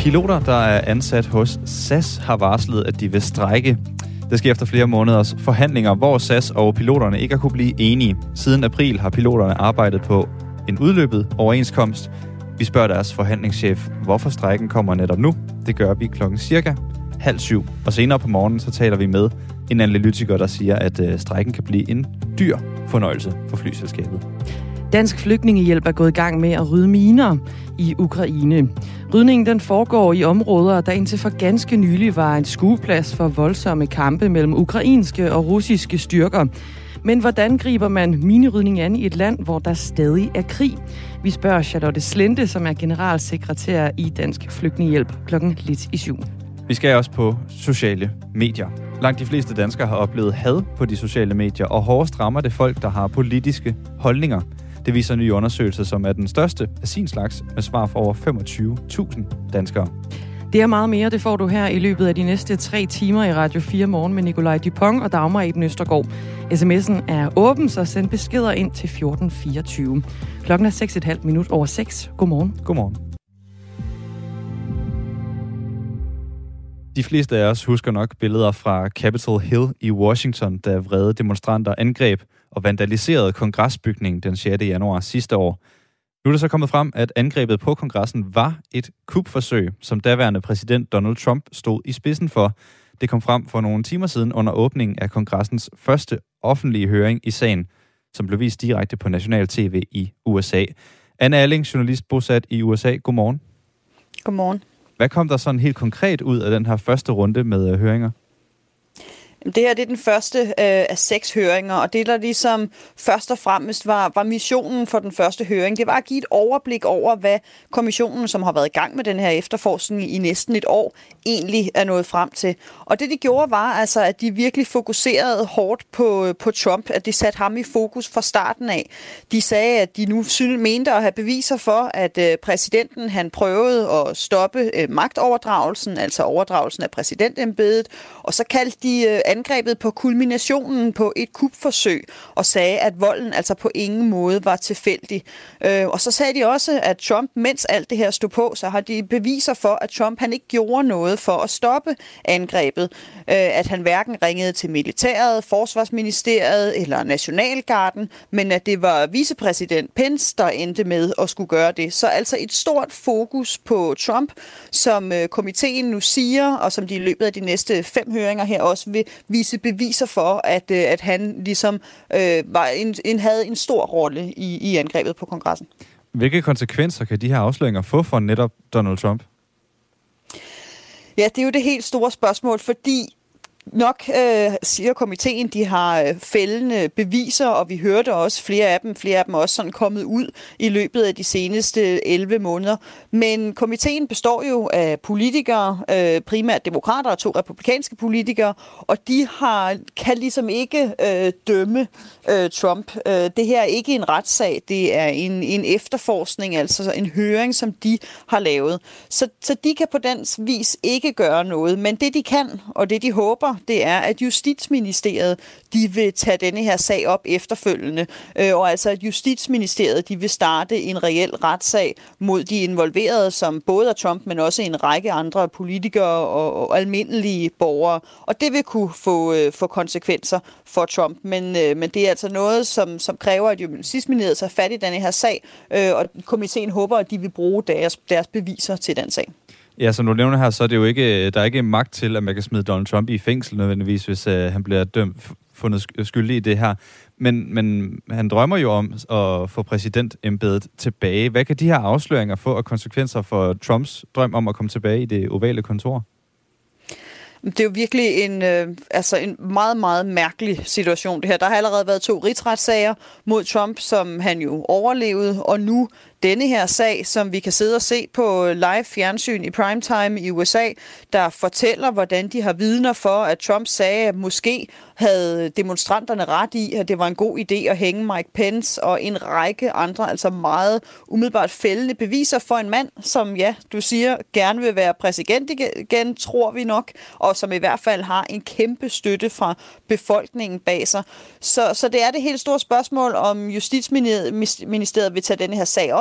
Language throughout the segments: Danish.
Piloter, der er ansat hos SAS, har varslet, at de vil strejke. Det sker efter flere måneders forhandlinger, hvor SAS og piloterne ikke har kunne blive enige. Siden april har piloterne arbejdet på en udløbet overenskomst. Vi spørger deres forhandlingschef, hvorfor strejken kommer netop nu. Det gør vi klokken cirka 6:30. Og senere på morgenen, så taler vi med en analytiker, der siger, at strejken kan blive en dyr fornøjelse for flyselskabet. Dansk Flygtningehjælp er gået i gang med at rydde miner i Ukraine. Rydningen den foregår i områder, der indtil for ganske nylig var en skueplads for voldsomme kampe mellem ukrainske og russiske styrker. Men hvordan griber man minerydning an i et land, hvor der stadig er krig? Vi spørger Charlotte Slente, som er generalsekretær i Dansk Flygtningehjælp, klokken lidt i 7. Vi skal også på sociale medier. Langt de fleste danskere har oplevet had på de sociale medier, og hårdest rammer det folk, der har politiske holdninger. Det viser en ny undersøgelse, som er den største af sin slags, med svar for over 25.000 danskere. Det er meget mere, det får du her i løbet af de næste 3 timer i Radio 4 morgen med Nikolaj Dupont og Dagmar Eben Østergaard. SMS'en er åben, så send beskeder ind til 1424. Klokken er 6:30 Godmorgen. Godmorgen. De fleste af os husker nok billeder fra Capitol Hill i Washington, da vrede demonstranter angreb og vandaliserede kongresbygningen den 6. januar sidste år. Nu er det så kommet frem, at angrebet på kongressen var et kupforsøg, som daværende præsident Donald Trump stod i spidsen for. Det kom frem for nogle timer siden under åbningen af kongressens første offentlige høring i sagen, som blev vist direkte på national tv i USA. Anne Alling, journalist bosat i USA. Godmorgen. Godmorgen. Hvad kom der sådan helt konkret ud af den her første runde med høringer? Det her det er den første af 6 høringer, og det der ligesom først og fremmest var missionen for den første høring, det var at give et overblik over, hvad kommissionen, som har været i gang med den her efterforskning i næsten et år, egentlig er nået frem til. Og det de gjorde var altså, at de virkelig fokuserede hårdt på Trump, at de satte ham i fokus fra starten af. De sagde, at de nu mente at have beviser for, at præsidenten han prøvede at stoppe magtoverdragelsen, altså overdragelsen af præsidentembedet, og så kaldte de angrebet på kulminationen på et kupforsøg og sagde, at volden altså på ingen måde var tilfældig. Og så sagde de også, at Trump, mens alt det her stod på, så har de beviser for, at Trump han ikke gjorde noget for at stoppe angrebet. At han hverken ringede til militæret, forsvarsministeriet eller nationalgarden, men at det var vicepræsident Pence, der endte med at skulle gøre det. Så altså et stort fokus på Trump, som komiteen nu siger, og som de i løbet af de næste 5 høringer her også vil vise beviser for, at han ligesom havde en stor rolle i angrebet på kongressen. Hvilke konsekvenser kan de her afsløringer få for netop Donald Trump? Ja, det er jo det helt store spørgsmål, fordi nok, siger komiteen, de har fældende beviser, og vi hørte også flere af dem også sådan kommet ud i løbet af de seneste 11 måneder. Men komiteen består jo af politikere, primært demokrater og 2 republikanske politikere, og de kan ligesom ikke dømme Trump. Det her er ikke en retssag, det er en efterforskning, altså en høring, som de har lavet. Så de kan på den vis ikke gøre noget, men det de kan, og det de håber, det er, at Justitsministeriet, de vil tage denne her sag op efterfølgende, og altså at Justitsministeriet, de vil starte en reel retssag mod de involverede, som både er Trump, men også en række andre politikere og almindelige borgere, og det vil kunne få konsekvenser for Trump, men det er altså noget, som kræver, at Justitsministeriet tager fat i denne her sag, og komiteen håber, at de vil bruge deres beviser til den sag. Ja, som du nævner her, så er det jo ikke, der er ikke magt til, at man kan smide Donald Trump i fængsel nødvendigvis, hvis han bliver fundet skyldig i det her. Men han drømmer jo om at få præsidentembedet tilbage. Hvad kan de her afsløringer få af konsekvenser for Trumps drøm om at komme tilbage i det ovale kontor? Det er jo virkelig en meget, meget mærkelig situation, det her. Der har allerede været 2 rigsretssager mod Trump, som han jo overlevede, og nu denne her sag, som vi kan sidde og se på live fjernsyn i primetime i USA, der fortæller, hvordan de har vidner for, at Trump sagde, at måske havde demonstranterne ret i, at det var en god idé at hænge Mike Pence og en række andre, altså meget umiddelbart fældende beviser for en mand, som, ja, du siger, gerne vil være præsident igen, tror vi nok, og som i hvert fald har en kæmpe støtte fra befolkningen bag sig. Så det er det helt store spørgsmål, om Justitsministeriet vil tage denne her sag op,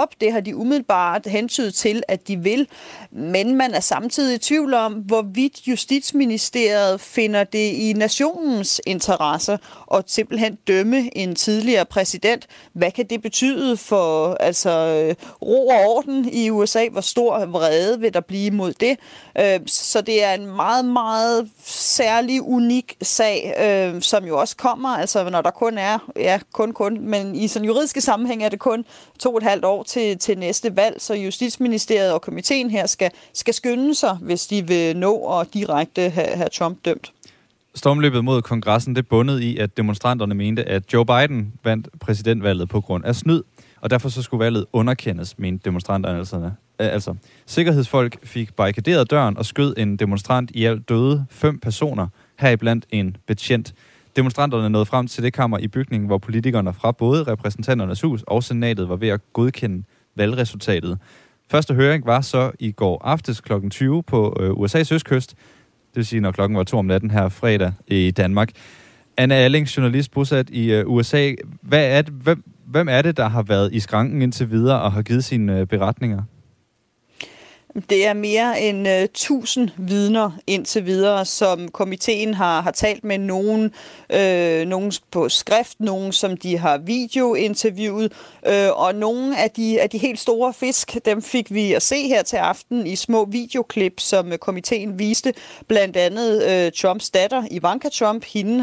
op. Det har de umiddelbart hentydet til, at de vil. Men man er samtidig i tvivl om, hvorvidt Justitsministeriet finder det i nationens interesse at simpelthen dømme en tidligere præsident. Hvad kan det betyde for ro og orden i USA? Hvor stor vrede vil der blive mod det? Så det er en meget, meget særlig, unik sag, som jo også kommer, når der kun er, men i sådan juridiske sammenhæng er det kun 2,5 år til næste valg, så Justitsministeriet og komiteen her skal skynde sig, hvis de vil nå at direkte have Trump dømt. Stormløbet mod kongressen, det bundede i, at demonstranterne mente, at Joe Biden vandt præsidentvalget på grund af snyd, og derfor så skulle valget underkendes, mente demonstranterne. Altså, sikkerhedsfolk fik barrikaderet døren og skød en demonstrant, i alt døde 5 personer, heriblandt en betjent. Demonstranterne nåede frem til det kammer i bygningen, hvor politikerne fra både repræsentanternes hus og senatet var ved at godkende valgresultatet. Første høring var så i går aftes kl. 20 på USA's østkyst. Det vil sige, når klokken var 2 om natten her fredag i Danmark. Anna Alling, journalist bosat i USA. Hvem er det, der har været i skranken indtil videre og har givet sine beretninger? Det er mere end 1000 vidner indtil videre, som komiteen har talt med. Nogen på skrift, nogen som de har videointerviewet, og nogle af de helt store fisk, dem fik vi at se her til aften i små videoklip, som komiteen viste. Blandt andet Trumps datter, Ivanka Trump, hende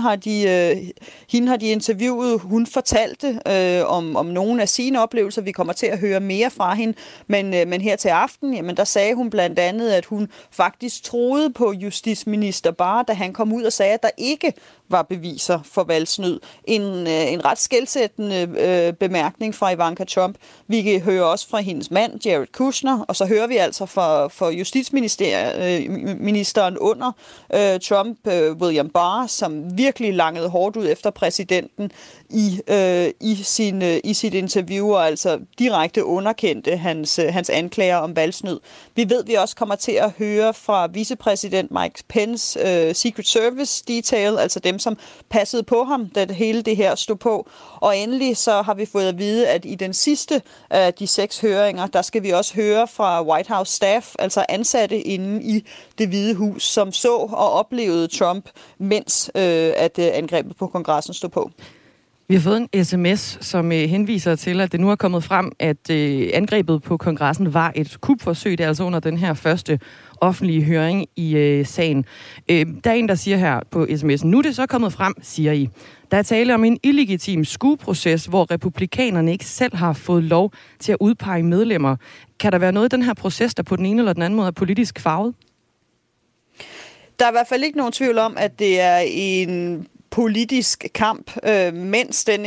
har de interviewet. Hun fortalte om nogle af sine oplevelser. Vi kommer til at høre mere fra hende, men her til aften, jamen der sagde hun blandt andet, at hun faktisk troede på justitsminister Barr, da han kom ud og sagde, at der ikke var beviser for valgsnyd. En ret skelsættende bemærkning fra Ivanka Trump. Vi kan høre også fra hendes mand, Jared Kushner, og så hører vi altså fra justitsministeren under Trump, William Barr, som virkelig langede hårdt ud efter præsidenten i sit interview, og altså direkte underkendte hans anklager om valgsnyd. Vi ved, vi også kommer til at høre fra vicepræsident Mike Pence Secret Service detail, altså dem, som passede på ham, da hele det her stod på. Og endelig så har vi fået at vide, at i den sidste af de 6 høringer, der skal vi også høre fra White House staff, altså ansatte inde i Det Hvide Hus, som så og oplevede Trump, mens at angrebet på kongressen stod på. Vi har fået en sms, som henviser til, at det nu er kommet frem, at angrebet på kongressen var et kupforsøg. Det er altså under den her første offentlige høring i sagen. Der er en, der siger her på sms'en, nu er det så kommet frem, siger I. Der er tale om en illegitim skueproces, hvor republikanerne ikke selv har fået lov til at udpege medlemmer. Kan der være noget i den her proces, der på den ene eller den anden måde er politisk farvet? Der er i hvert fald ikke nogen tvivl om, at det er en politisk kamp, mens denne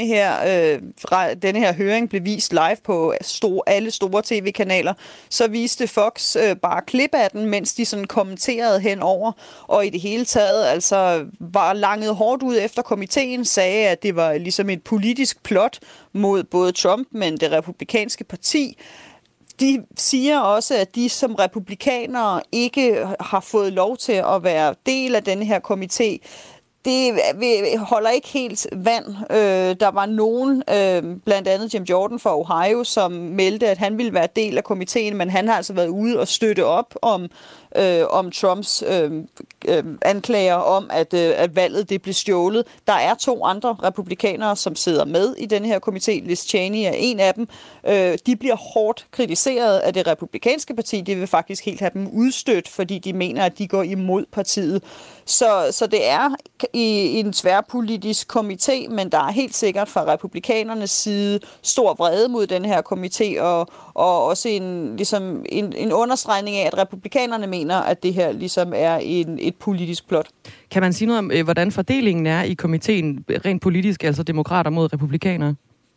her høring blev vist live på alle store tv-kanaler, så viste Fox bare klip af den, mens de sådan kommenterede henover, og i det hele taget altså var langet hårdt ud efter komiteen, sagde, at det var ligesom et politisk plot mod både Trump, men det republikanske parti. De siger også, at de som republikanere ikke har fået lov til at være del af denne her komité. Det holder ikke helt vand. Der var nogen, blandt andet Jim Jordan fra Ohio, som meldte, at han ville være del af komiteen, men han har altså været ude og støtte op om Trumps anklager om, at valget det blev stjålet. Der er 2 andre republikanere, som sidder med i denne her komité. Liz Cheney er en af dem. De bliver hårdt kritiseret af det republikanske parti. De vil faktisk helt have dem udstødt, fordi de mener, at de går imod partiet. Så det er i en tværpolitisk komité, men der er helt sikkert fra republikanernes side stor vrede mod den her komité, og også en understregning af, at republikanerne mener, at det her ligesom er et politisk plot. Kan man sige noget om, hvordan fordelingen er i komiteen rent politisk, altså demokrater mod republikanere?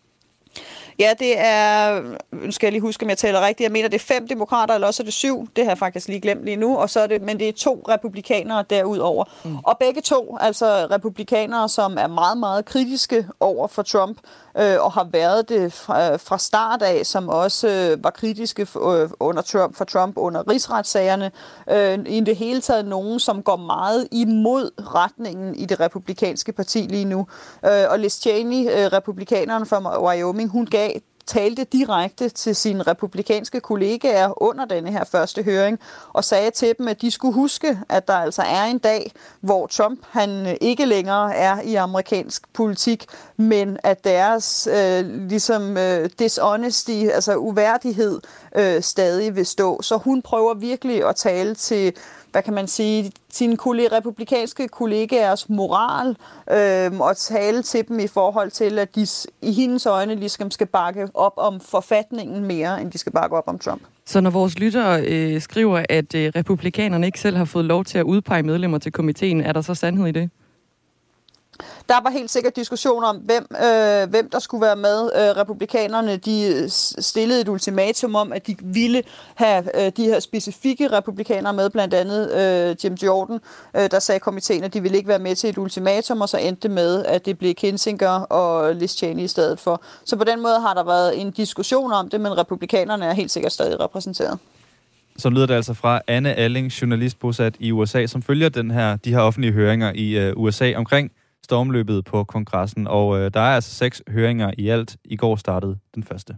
Ja, det er, nu skal jeg lige huske, om jeg taler rigtigt, jeg mener, det er 5 demokrater, eller også er det 7, det har jeg faktisk lige glemt lige nu, og så er det, men det er 2 republikanere derudover. Og begge 2, altså republikanere, som er meget, meget kritiske over for Trump, og har været det fra start af, som også var kritiske for Trump under rigsretssagerne. I det hele taget nogen, som går meget imod retningen i det republikanske parti lige nu. Og Liz Cheney, republikaneren fra Wyoming, hun gav talte direkte til sine republikanske kollegaer under denne her første høring, og sagde til dem, at de skulle huske, at der altså er en dag, hvor Trump han ikke længere er i amerikansk politik, men at deres dishonesty, altså uværdighed, stadig vil stå. Så hun prøver virkelig at tale til, hvad kan man sige, sine republikanske kollegaers moral, og tale til dem i forhold til, at de i hendes øjne ligesom skal bakke op om forfatningen mere, end de skal bakke op om Trump. Så når vores lyttere skriver, at republikanerne ikke selv har fået lov til at udpege medlemmer til komiteen, er der så sandhed i det? Der var helt sikkert diskussion om, hvem der skulle være med. Republikanerne de stillede et ultimatum om, at de ville have de her specifikke republikanere med, blandt andet Jim Jordan, der sagde komiteen, at de ville ikke være med til et ultimatum, og så endte det med, at det blev Kinzinger og Liz Cheney i stedet for. Så på den måde har der været en diskussion om det, men republikanerne er helt sikkert stadig repræsenteret. Så lyder det altså fra Anne Alling, journalist bosat i USA, som følger de her offentlige høringer i USA omkring stormløbet på kongressen, og der er altså 6 høringer i alt. I går startede den første.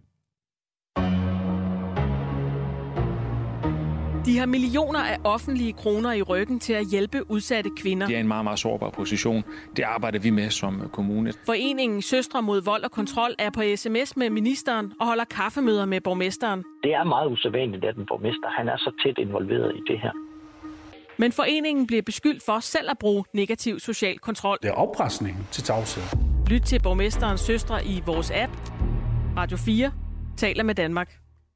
De har millioner af offentlige kroner i ryggen til at hjælpe udsatte kvinder. Det er en meget, meget sårbar position. Det arbejder vi med som kommune. Foreningen Søstre mod vold og kontrol er på sms med ministeren og holder kaffemøder med borgmesteren. Det er meget usædvanligt, at en borgmester han er så tæt involveret i det her. Men foreningen bliver beskyldt for selv at bruge negativ social kontrol. Det er oppresning til tavshed. Lyt til borgmesterens søstre i vores app. Radio 4 taler med Danmark.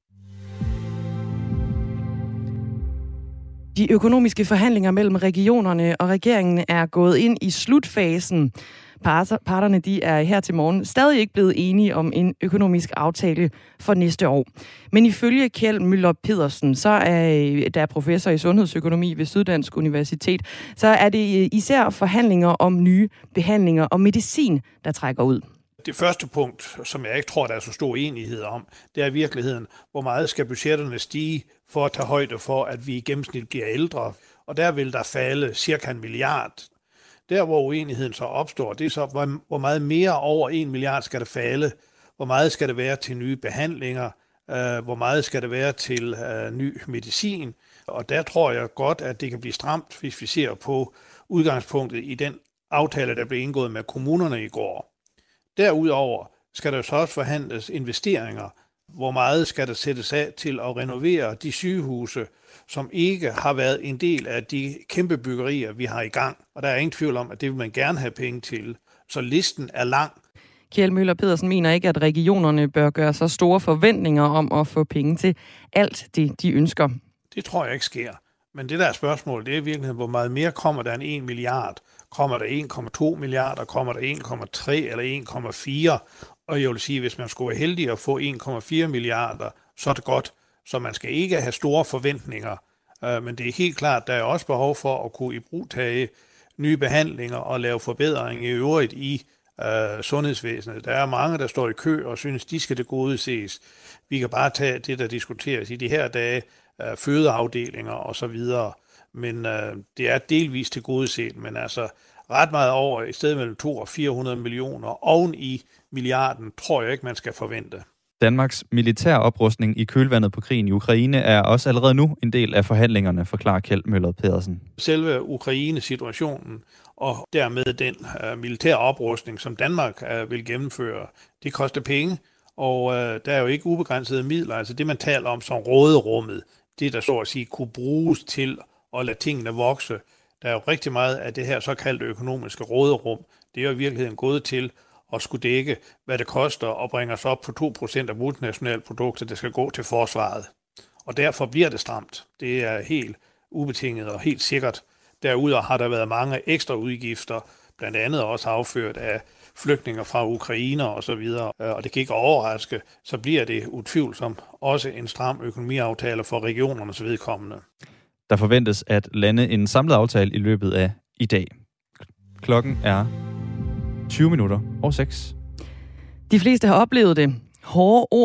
De økonomiske forhandlinger mellem regionerne og regeringen er gået ind i slutfasen. Parterne de er her til morgen stadig ikke blevet enige om en økonomisk aftale for næste år. Men ifølge Kjeld Møller Pedersen, så der er professor i sundhedsøkonomi ved Syddansk Universitet, så er det især forhandlinger om nye behandlinger og medicin, der trækker ud. Det første punkt, som jeg ikke tror, der er så stor enighed om, det er i virkeligheden, hvor meget skal budgetterne stige for at tage højde for, at vi i gennemsnit bliver ældre. Og der vil der falde cirka 1 milliard. Der, hvor uenigheden så opstår, det er så, hvor meget mere over 1 milliard skal der falde, hvor meget skal det være til nye behandlinger, hvor meget skal det være til ny medicin. Og der tror jeg godt, at det kan blive stramt, hvis vi ser på udgangspunktet i den aftale, der blev indgået med kommunerne i går. Derudover skal der så også forhandles investeringer. Hvor meget skal der sættes af til at renovere de sygehuse, som ikke har været en del af de kæmpe byggerier, vi har i gang. Og der er ingen tvivl om, at det vil man gerne have penge til. Så listen er lang. Kjeld Møller Pedersen mener ikke, at regionerne bør gøre så store forventninger om at få penge til alt det, de ønsker. Det tror jeg ikke sker. Men det der spørgsmål, det er virkelig, hvor meget mere kommer der end 1 milliard? Kommer der 1,2 milliarder? Kommer der 1,3 eller 1,4? Og jeg vil sige, hvis man skulle være heldig at få 1,4 milliarder, så er det godt. Så man skal ikke have store forventninger. Men det er helt klart, der er også behov for at kunne ibrugtage nye behandlinger og lave forbedringer i øvrigt i sundhedsvæsenet. Der er mange, der står i kø og synes, de skal det gode ses. Vi kan bare tage det, der diskuteres i de her dage, fødeafdelinger og så videre. Men det er delvist til gode set, men altså ret meget over, i stedet mellem 200 og 400 millioner oven i milliarden, tror jeg ikke, man skal forvente. Danmarks militær oprustning i kølvandet på krigen i Ukraine er også allerede nu en del af forhandlingerne, forklarer Kjeld Møller Pedersen. Selve Ukraine-situationen og dermed den militære oprustning, som Danmark vil gennemføre, det koster penge, og der er jo ikke ubegrænsede midler. Altså det, man taler om som råderummet, det der så at sige kunne bruges til at lade tingene vokse. Der er jo rigtig meget af det her såkaldte økonomiske råderum. Det er jo i virkeligheden gået til at skulle dække, hvad det koster at bringe os op på 2% af bruttonationalproduktet, der skal gå til forsvaret. Og derfor bliver det stramt. Det er helt ubetinget og helt sikkert. Derudover har der været mange ekstra udgifter, blandt andet også afført af flygtninge fra Ukraine og så videre. Og det kan ikke overraske, så bliver det utvivlsomt også en stram økonomiaftale for regionernes vedkommende. Der forventes at lande en samlet aftale i løbet af i dag. Klokken er 20:06. De fleste har oplevet det. Hårde ord,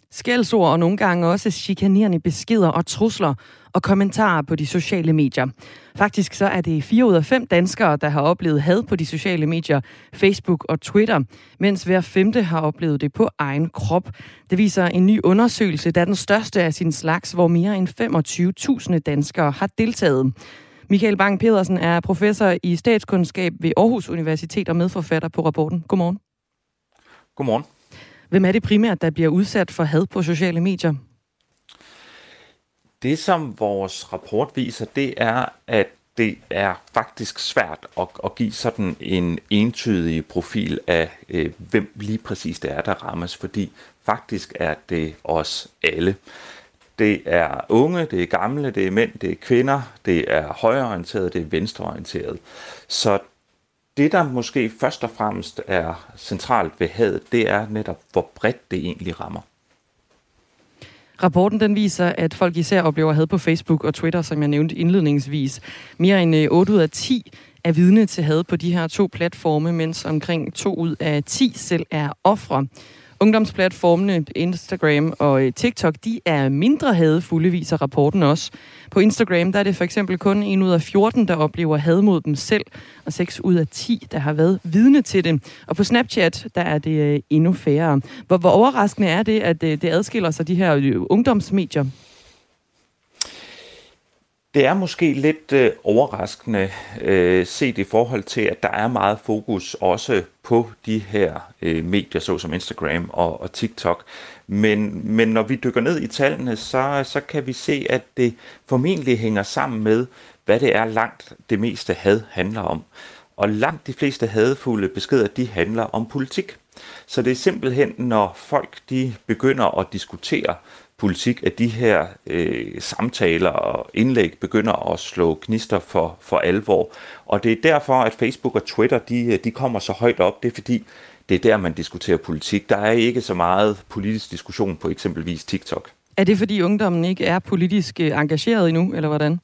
skældsord og nogle gange også chikanerende beskeder og trusler og kommentarer på de sociale medier. Faktisk så er det 4 ud af 5 danskere, der har oplevet had på de sociale medier, Facebook og Twitter, mens hver 5. har oplevet det på egen krop. Det viser en ny undersøgelse, der er den største af sin slags, hvor mere end 25.000 danskere har deltaget. Michael Bang Pedersen er professor i statskundskab ved Aarhus Universitet og medforfatter på rapporten. Godmorgen. Godmorgen. Hvem er det primært, der bliver udsat for had på sociale medier? Det, som vores rapport viser, det er, at det er faktisk svært at give sådan en entydig profil af, hvem lige præcis det er, der rammes, fordi faktisk er det os alle. Det er unge, det er gamle, det er mænd, det er kvinder, det er højreorienteret, det er venstreorienteret. Så det, der måske først og fremmest er centralt ved had, det er netop, hvor bredt det egentlig rammer. Rapporten den viser, at folk især oplever had på Facebook og Twitter, som jeg nævnte indledningsvis. Mere end 8 ud af 10 er vidne til had på de her 2 platforme, mens omkring 2 ud af 10 selv er ofre. Ungdomsplatformene Instagram og TikTok, de er mindre hadefulde, viser rapporten også. På Instagram der er det for eksempel kun 1 ud af 14, der oplever had mod dem selv, og 6 ud af 10, der har været vidne til det. Og på Snapchat, der er det endnu færre. Hvor overraskende er det, at det adskiller sig de her ungdomsmedier? Det er måske lidt overraskende set i forhold til, at der er meget fokus også på de her medier, såsom Instagram og TikTok. Men når vi dykker ned i tallene, så kan vi se, at det formentlig hænger sammen med, hvad det er langt det meste had handler om. Og langt de fleste hadefulde beskeder, de handler om politik. Så det er simpelthen, når folk de begynder at diskutere politik, at de her samtaler og indlæg begynder at slå gnister for alvor. Og det er derfor, at Facebook og Twitter de kommer så højt op. Det er fordi, det er der, man diskuterer politik. Der er ikke så meget politisk diskussion på eksempelvis TikTok. Er det fordi ungdommen ikke er politisk engageret endnu, eller hvordan?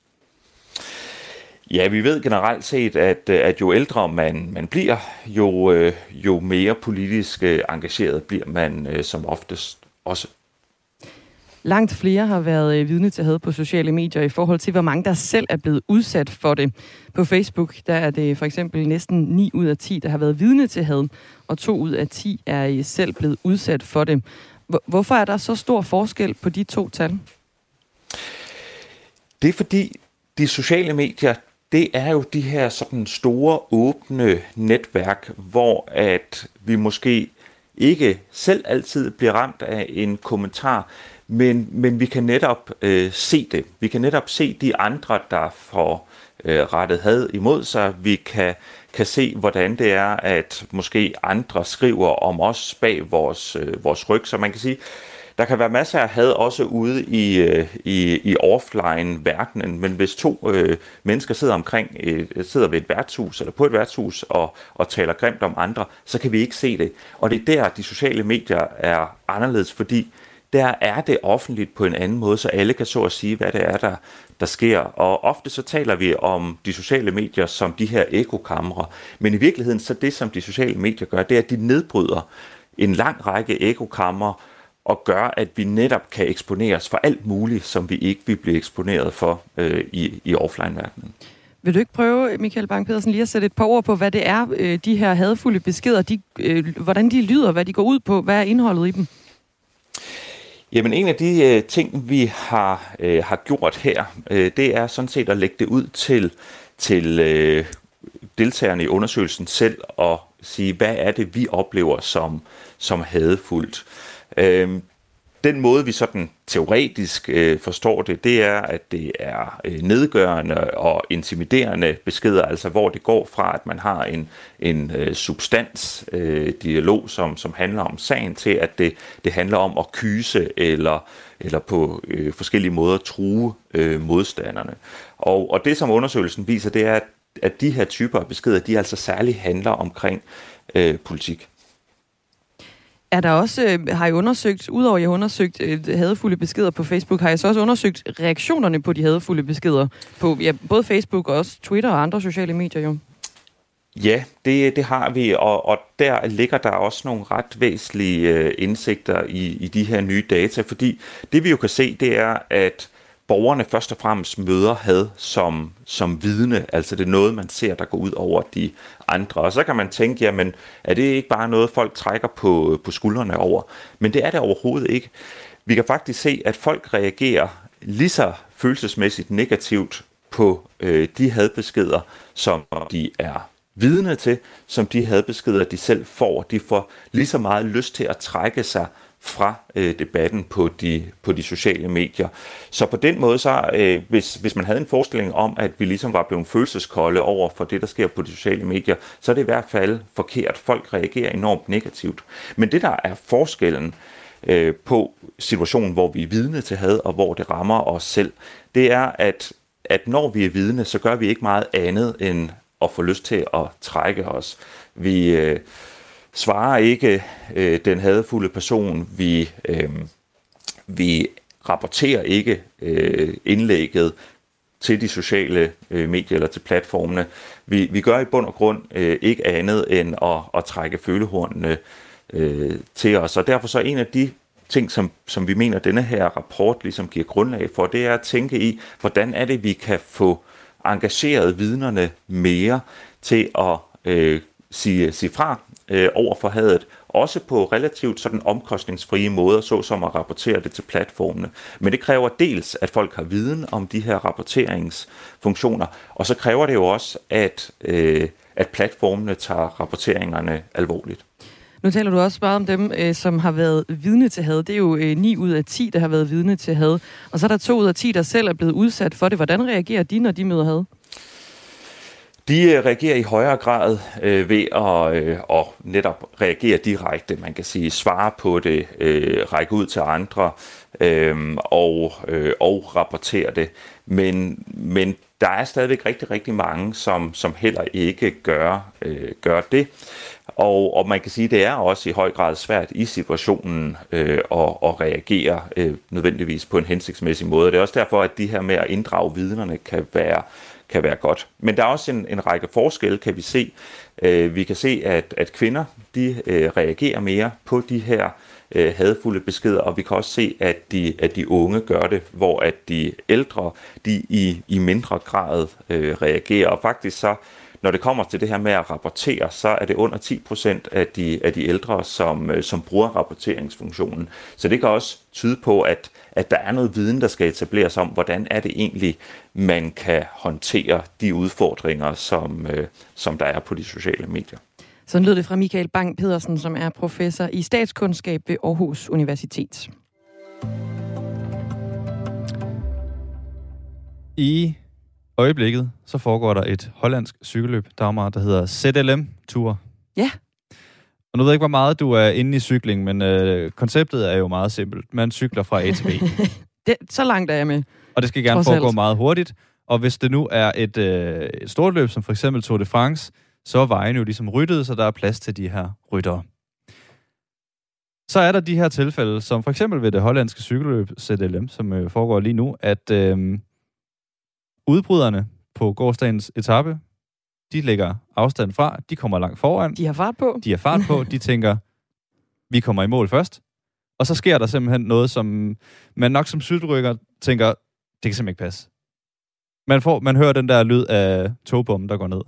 Ja, vi ved generelt set, at jo ældre man bliver, jo mere politisk engageret bliver man som oftest også. Langt flere har været vidne til had på sociale medier i forhold til, hvor mange der selv er blevet udsat for det. På Facebook der er det for eksempel næsten 9 ud af 10, der har været vidne til had, og 2 ud af 10 er selv blevet udsat for det. Hvorfor er der så stor forskel på de 2 tal? Det er fordi, de sociale medier, det er jo de her sådan store, åbne netværk, hvor at vi måske ikke selv altid bliver ramt af en kommentar, men vi kan netop se det. Vi kan netop se de andre, der får rettet had imod sig. Vi kan se, hvordan det er, at måske andre skriver om os bag vores ryg. Så man kan sige, der kan være masser af had også ude i offline-verdenen, men hvis 2 mennesker sidder ved et værtshus eller på et værtshus og taler grimt om andre, så kan vi ikke se det. Og det er der, de sociale medier er anderledes, fordi der er det offentligt på en anden måde, så alle kan så at sige, hvad det er, der sker. Og ofte så taler vi om de sociale medier som de her ekokamre, men i virkeligheden så det, som de sociale medier gør, det er, at de nedbryder en lang række ekokamre og gør, at vi netop kan eksponeres for alt muligt, som vi ikke vil blive eksponeret for i offline-verdenen. Vil du ikke prøve, Michael Bang Pedersen, lige at sætte et par ord på, hvad det er, de her hadfulde beskeder, hvordan de lyder, hvad de går ud på, hvad er indholdet i dem? Jamen en af de ting, vi har gjort her, det er sådan set at lægge det ud til deltagerne i undersøgelsen selv og sige, hvad er det, vi oplever som hadefuldt. Den måde, vi sådan teoretisk forstår det er, at det er nedgørende og intimiderende beskeder, altså hvor det går fra, at man har en substansdialog, som handler om sagen, til at det handler om at kyse eller på forskellige måder true modstanderne. Og det, som undersøgelsen viser, det er, at de her typer af beskeder, de altså særligt handler omkring politik. Er der også, har I undersøgt, udover at I har undersøgt hadefulde beskeder på Facebook, har I så også undersøgt reaktionerne på de hadefulde beskeder på både Facebook og også Twitter og andre sociale medier jo? Ja, det har vi, og der ligger der også nogle ret væsentlige indsigter i de her nye data, fordi det vi jo kan se, det er, at borgerne først og fremmest møder had som vidne, altså det er noget, man ser, der går ud over de andre. Og så kan man tænke, jamen, er det ikke bare noget, folk trækker på skuldrene over? Men det er det overhovedet ikke. Vi kan faktisk se, at folk reagerer lige så følelsesmæssigt negativt på de hadbeskeder, som de er vidne til, som de hadbeskeder, de selv får. De får lige så meget lyst til at trække sig fra debatten på de sociale medier. Så på den måde, så hvis man havde en forestilling om, at vi ligesom var blevet følelseskolde over for det, der sker på de sociale medier, så er det i hvert fald forkert. Folk reagerer enormt negativt. Men det, der er forskellen på situationen, hvor vi er vidne til had, og hvor det rammer os selv, det er, at når vi er vidne, så gør vi ikke meget andet end at få lyst til at trække os. Vi svarer ikke den hadefulde person. Vi rapporterer ikke indlægget til de sociale medier eller til platformene. Vi gør i bund og grund ikke andet end at trække følehornene til os. Og derfor så en af de ting, som vi mener, denne her rapport ligesom giver grundlag for, det er at tænke i, hvordan er det, vi kan få engageret vidnerne mere til at sige fra over for hadet, også på relativt sådan omkostningsfrie måder, såsom at rapportere det til platformene. Men det kræver dels, at folk har viden om de her rapporteringsfunktioner, og så kræver det jo også, at platformene tager rapporteringerne alvorligt. Nu taler du også bare om dem, som har været vidne til had. Det er jo 9 ud af 10, der har været vidne til had. Og så er der 2 ud af 10, der selv er blevet udsat for det. Hvordan reagerer de, når de møder had? De reagerer i højere grad ved at netop reagere direkte, man kan sige, svare på det, række ud til andre og rapportere det. Men der er stadigvæk rigtig, rigtig mange, som heller ikke gør det. Og man kan sige, at det er også i høj grad svært i situationen at reagere nødvendigvis på en hensigtsmæssig måde. Det er også derfor, at de her med at inddrage vidnerne kan være godt. Men der er også en række forskelle, kan vi se. Vi kan se, at kvinder de reagerer mere på de her hadefulde beskeder, og vi kan også se, at de unge gør det, hvor at de ældre de i mindre grad reagerer. Og faktisk så, når det kommer til det her med at rapportere, så er det under 10% af de ældre, som bruger rapporteringsfunktionen. Så det kan også tyde på, at der er noget viden, der skal etableres om, hvordan er det egentlig, man kan håndtere de udfordringer, som der er på de sociale medier. Sådan lød det fra Michael Bang Pedersen, som er professor i statskundskab ved Aarhus Universitet. I øjeblikket så foregår der et hollandsk cykelløb, Dagmar, der hedder ZLM-tur. Ja. Og nu ved jeg ikke, hvor meget du er inde i cykling, men konceptet er jo meget simpelt. Man cykler fra A til B. Så langt er jeg med. Og det skal gerne foregå meget hurtigt. Og hvis det nu er et stort løb, som for eksempel Tour de France, så er vejen jo ligesom ryddet, så der er plads til de her ryttere. Så er der de her tilfælde, som for eksempel ved det hollandske cykelløb ZLM, som foregår lige nu, at udbryderne på gårsdagens etape, de lægger afstand fra, de kommer langt foran. De har fart på. De tænker, vi kommer i mål først. Og så sker der simpelthen noget, som man nok som cykelrytter tænker, det kan simpelthen ikke passe. Man hører den der lyd af togbommen, der går ned.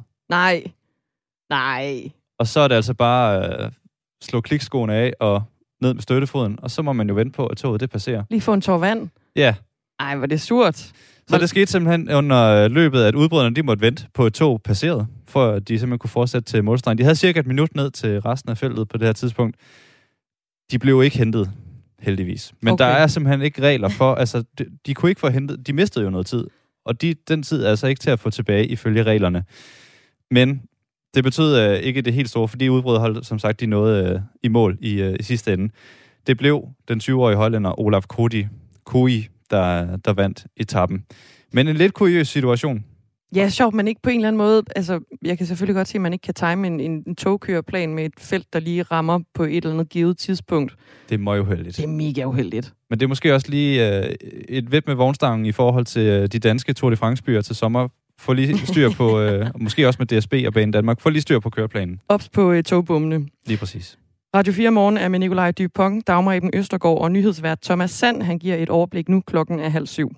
Nej. Og så er det altså bare slå klikskoene af og ned med støttefoden, og så må man jo vente på, at toget det passerer. Lige få en tår vand? Ja. Ej, hvor det er surt. Så det skete simpelthen under løbet, at udbryderne de måtte vente på et tog passeret, for at de simpelthen kunne fortsætte til målstregen. De havde cirka et minut ned til resten af feltet på det her tidspunkt. De blev ikke hentet, heldigvis. Men okay. Der er simpelthen ikke regler for, altså de kunne ikke få hentet, de mistede jo noget tid. Og den tid er altså ikke til at få tilbage ifølge reglerne. Men det betød ikke det helt store, fordi udbryderne, som sagt, de nåede i mål i sidste ende. Det blev den 20-årige hollænder Olaf Kooi, der vandt etappen. Men en lidt kuriøs situation. Ja, sjovt, men ikke på en eller anden måde. Altså, jeg kan selvfølgelig godt se, at man ikke kan time en togkøreplan med et felt, der lige rammer på et eller andet givet tidspunkt. Det er meget uheldigt. Det er mega uheldigt. Men det er måske også lige et vidt med vognstangen i forhold til de danske Tour de France-byer til sommer. Få lige styr på, måske også med DSB og Bane Danmark, få lige styr på køreplanen. Ops på togbommene. Lige præcis. Radio 4 Morgen er med Nikolaj Dupont, Dagmar Eben Østergaard og nyhedsvært Thomas Sand. Han giver et overblik nu. Klokken er 6:30.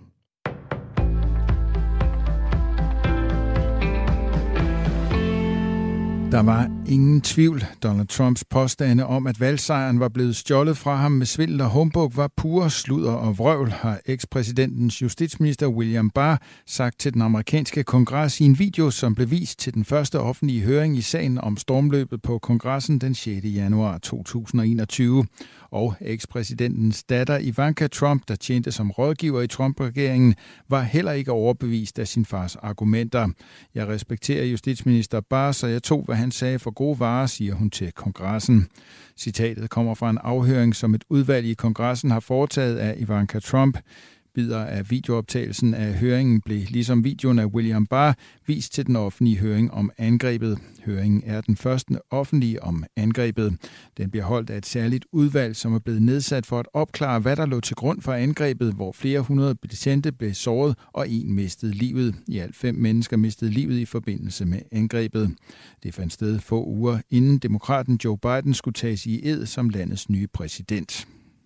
Der var ingen tvivl. Donald Trumps påstande om, at valgsejren var blevet stjålet fra ham med svindel og humbug, var pure sludder og vrøvl, har ekspræsidentens justitsminister William Barr sagt til den amerikanske kongres i en video, som blev vist til den første offentlige høring i sagen om stormløbet på kongressen den 6. januar 2021. Og ekspræsidentens datter Ivanka Trump, der tjente som rådgiver i Trump-regeringen, var heller ikke overbevist af sin fars argumenter. Jeg respekterer justitsminister Barr, så jeg tog, hvad han sagde for gode varer, siger hun til kongressen. Citatet kommer fra en afhøring, som et udvalg i kongressen har foretaget af Ivanka Trump. Bidder af videooptagelsen af høringen blev, ligesom videoen af William Barr, vist til den offentlige høring om angrebet. Høringen er den første offentlige om angrebet. Den bliver holdt af et særligt udvalg, som er blevet nedsat for at opklare, hvad der lå til grund for angrebet, hvor flere hundrede betjente blev såret og en mistede livet. I alt 5 mennesker mistede livet i forbindelse med angrebet. Det fandt sted få uger inden demokraten Joe Biden skulle tages i ed som landets nye præsident.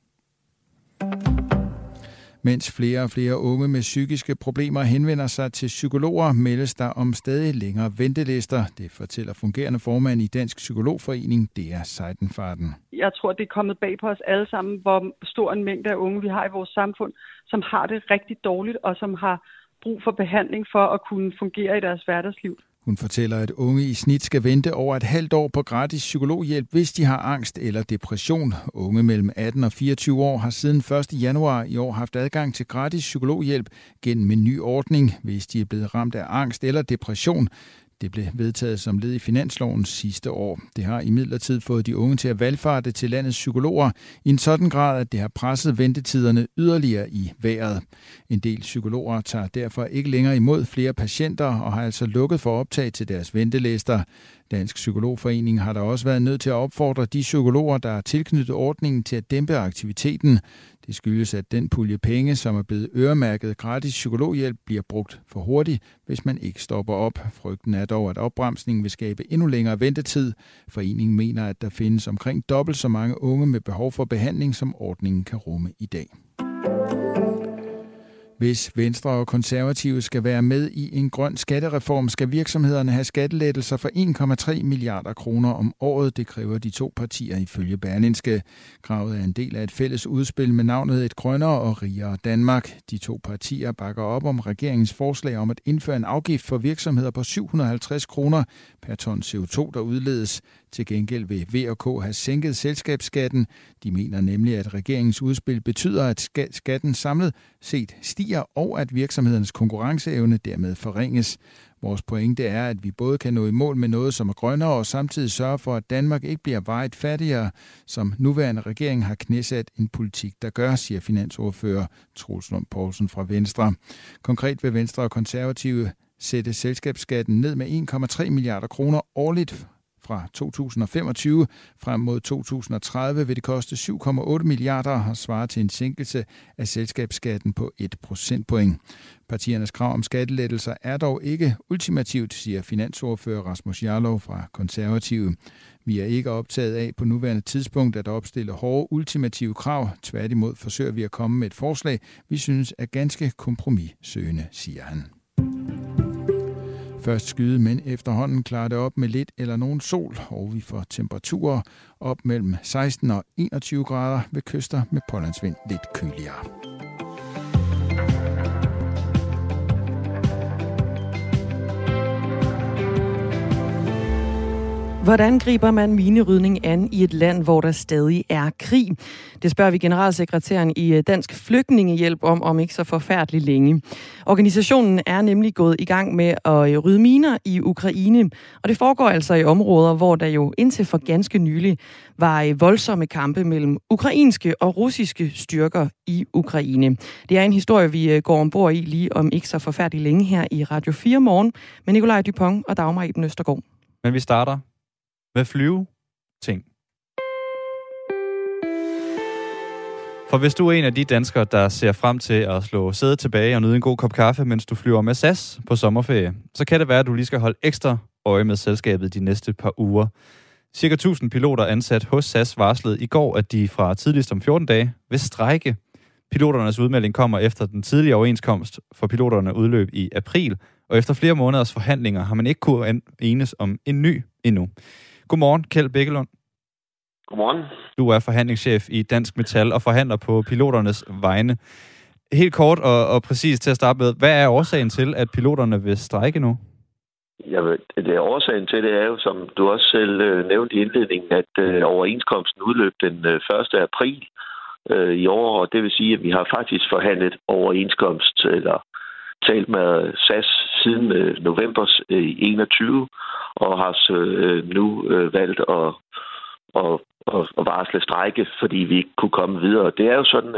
Mens flere og flere unge med psykiske problemer henvender sig til psykologer, meldes der om stadig længere ventelister. Det fortæller fungerende formand i Dansk Psykologforening, DR Seidenfarten. Jeg tror, det er kommet bag på os alle sammen, hvor stor en mængde af unge vi har i vores samfund, som har det rigtig dårligt og som har brug for behandling for at kunne fungere i deres hverdagsliv. Hun fortæller, at unge i snit skal vente over et halvt år på gratis psykologhjælp, hvis de har angst eller depression. Unge mellem 18 og 24 år har siden 1. januar i år haft adgang til gratis psykologhjælp gennem en ny ordning, hvis de er blevet ramt af angst eller depression. Det blev vedtaget som led i finansloven sidste år. Det har imidlertid fået de unge til at valfarte til landets psykologer i en sådan grad, at det har presset ventetiderne yderligere i vejret. En del psykologer tager derfor ikke længere imod flere patienter og har altså lukket for optag til deres ventelister. Dansk Psykologforening har der også været nødt til at opfordre de psykologer, der er tilknyttet ordningen, til at dæmpe aktiviteten. Det skyldes, at den pulje penge, som er blevet øremærket gratis psykologhjælp, bliver brugt for hurtigt, hvis man ikke stopper op. Frygten er dog, at opbremsningen vil skabe endnu længere ventetid. Foreningen mener, at der findes omkring dobbelt så mange unge med behov for behandling, som ordningen kan rumme i dag. Hvis Venstre og Konservative skal være med i en grøn skattereform, skal virksomhederne have skattelettelser for 1,3 milliarder kroner om året. Det kræver de 2 partier ifølge Berlingske. Kravet er en del af et fælles udspil med navnet Et grønnere og rigere Danmark. De 2 partier bakker op om regeringens forslag om at indføre en afgift for virksomheder på 750 kroner per ton CO2, der udledes. Til gengæld vil V og K have sænket selskabsskatten. De mener nemlig, at regeringens udspil betyder, at skatten samlet set stiger, og at virksomhedernes konkurrenceevne dermed forringes. Vores pointe er, at vi både kan nå i mål med noget, som er grønnere, og samtidig sørge for, at Danmark ikke bliver varigt fattigere, som nuværende regering har knæsat en politik, der gør, siger finansordfører Troels Lund Poulsen fra Venstre. Konkret vil Venstre og Konservative sætte selskabsskatten ned med 1,3 milliarder kroner årligt fra 2025 frem mod 2030 vil det koste 7,8 milliarder og svare til en sænkelse af selskabsskatten på 1 procentpoint. Partiernes krav om skattelettelser er dog ikke ultimativt, siger finansordfører Rasmus Jarlov fra Konservative. Vi er ikke optaget af på nuværende tidspunkt at opstille hårde ultimative krav. Tværtimod forsøger vi at komme med et forslag, vi synes er ganske kompromissøgende, siger han. Først skyde, men efterhånden klarer det op med lidt eller nogen sol, og vi får temperaturer op mellem 16 og 21 grader ved kyster med pålandsvind lidt køligere. Hvordan griber man minerydning an i et land, hvor der stadig er krig? Det spørger vi generalsekretæren i Dansk Flygtningehjælp om ikke så forfærdeligt længe. Organisationen er nemlig gået i gang med at rydde miner i Ukraine, og det foregår altså i områder, hvor der jo indtil for ganske nylig var voldsomme kampe mellem ukrainske og russiske styrker i Ukraine. Det er en historie, vi går ombord i lige om ikke så forfærdeligt længe her i Radio 4 Morgen med Nikolaj Dupont og Dagmar Eben Østergaard. Men vi starter med flyveting. For hvis du er en af de danskere, der ser frem til at slå sædet tilbage og nyde en god kop kaffe, mens du flyver med SAS på sommerferie, så kan det være, at du lige skal holde ekstra øje med selskabet de næste par uger. Cirka 1000 piloter ansat hos SAS varslede i går, at de fra tidligst om 14 dage vil strejke. Piloternes udmelding kommer efter den tidlige overenskomst for piloterne udløb i april, og efter flere måneders forhandlinger har man ikke kunnet enes om en ny endnu. Godmorgen, Kjeld Bækkelund. Godmorgen. Du er forhandlingschef i Dansk Metal og forhandler på piloternes vegne. Helt kort og præcis til at starte med, hvad er årsagen til, at piloterne vil strejke nu? Det årsagen til det er jo, som du også selv nævnte i indledningen, at overenskomsten udløb den 1. april i år, og det vil sige, at vi har faktisk forhandlet overenskomst, eller talt med SAS siden november 21, og har nu valgt at varsle strejke, fordi vi ikke kunne komme videre. Det er jo sådan,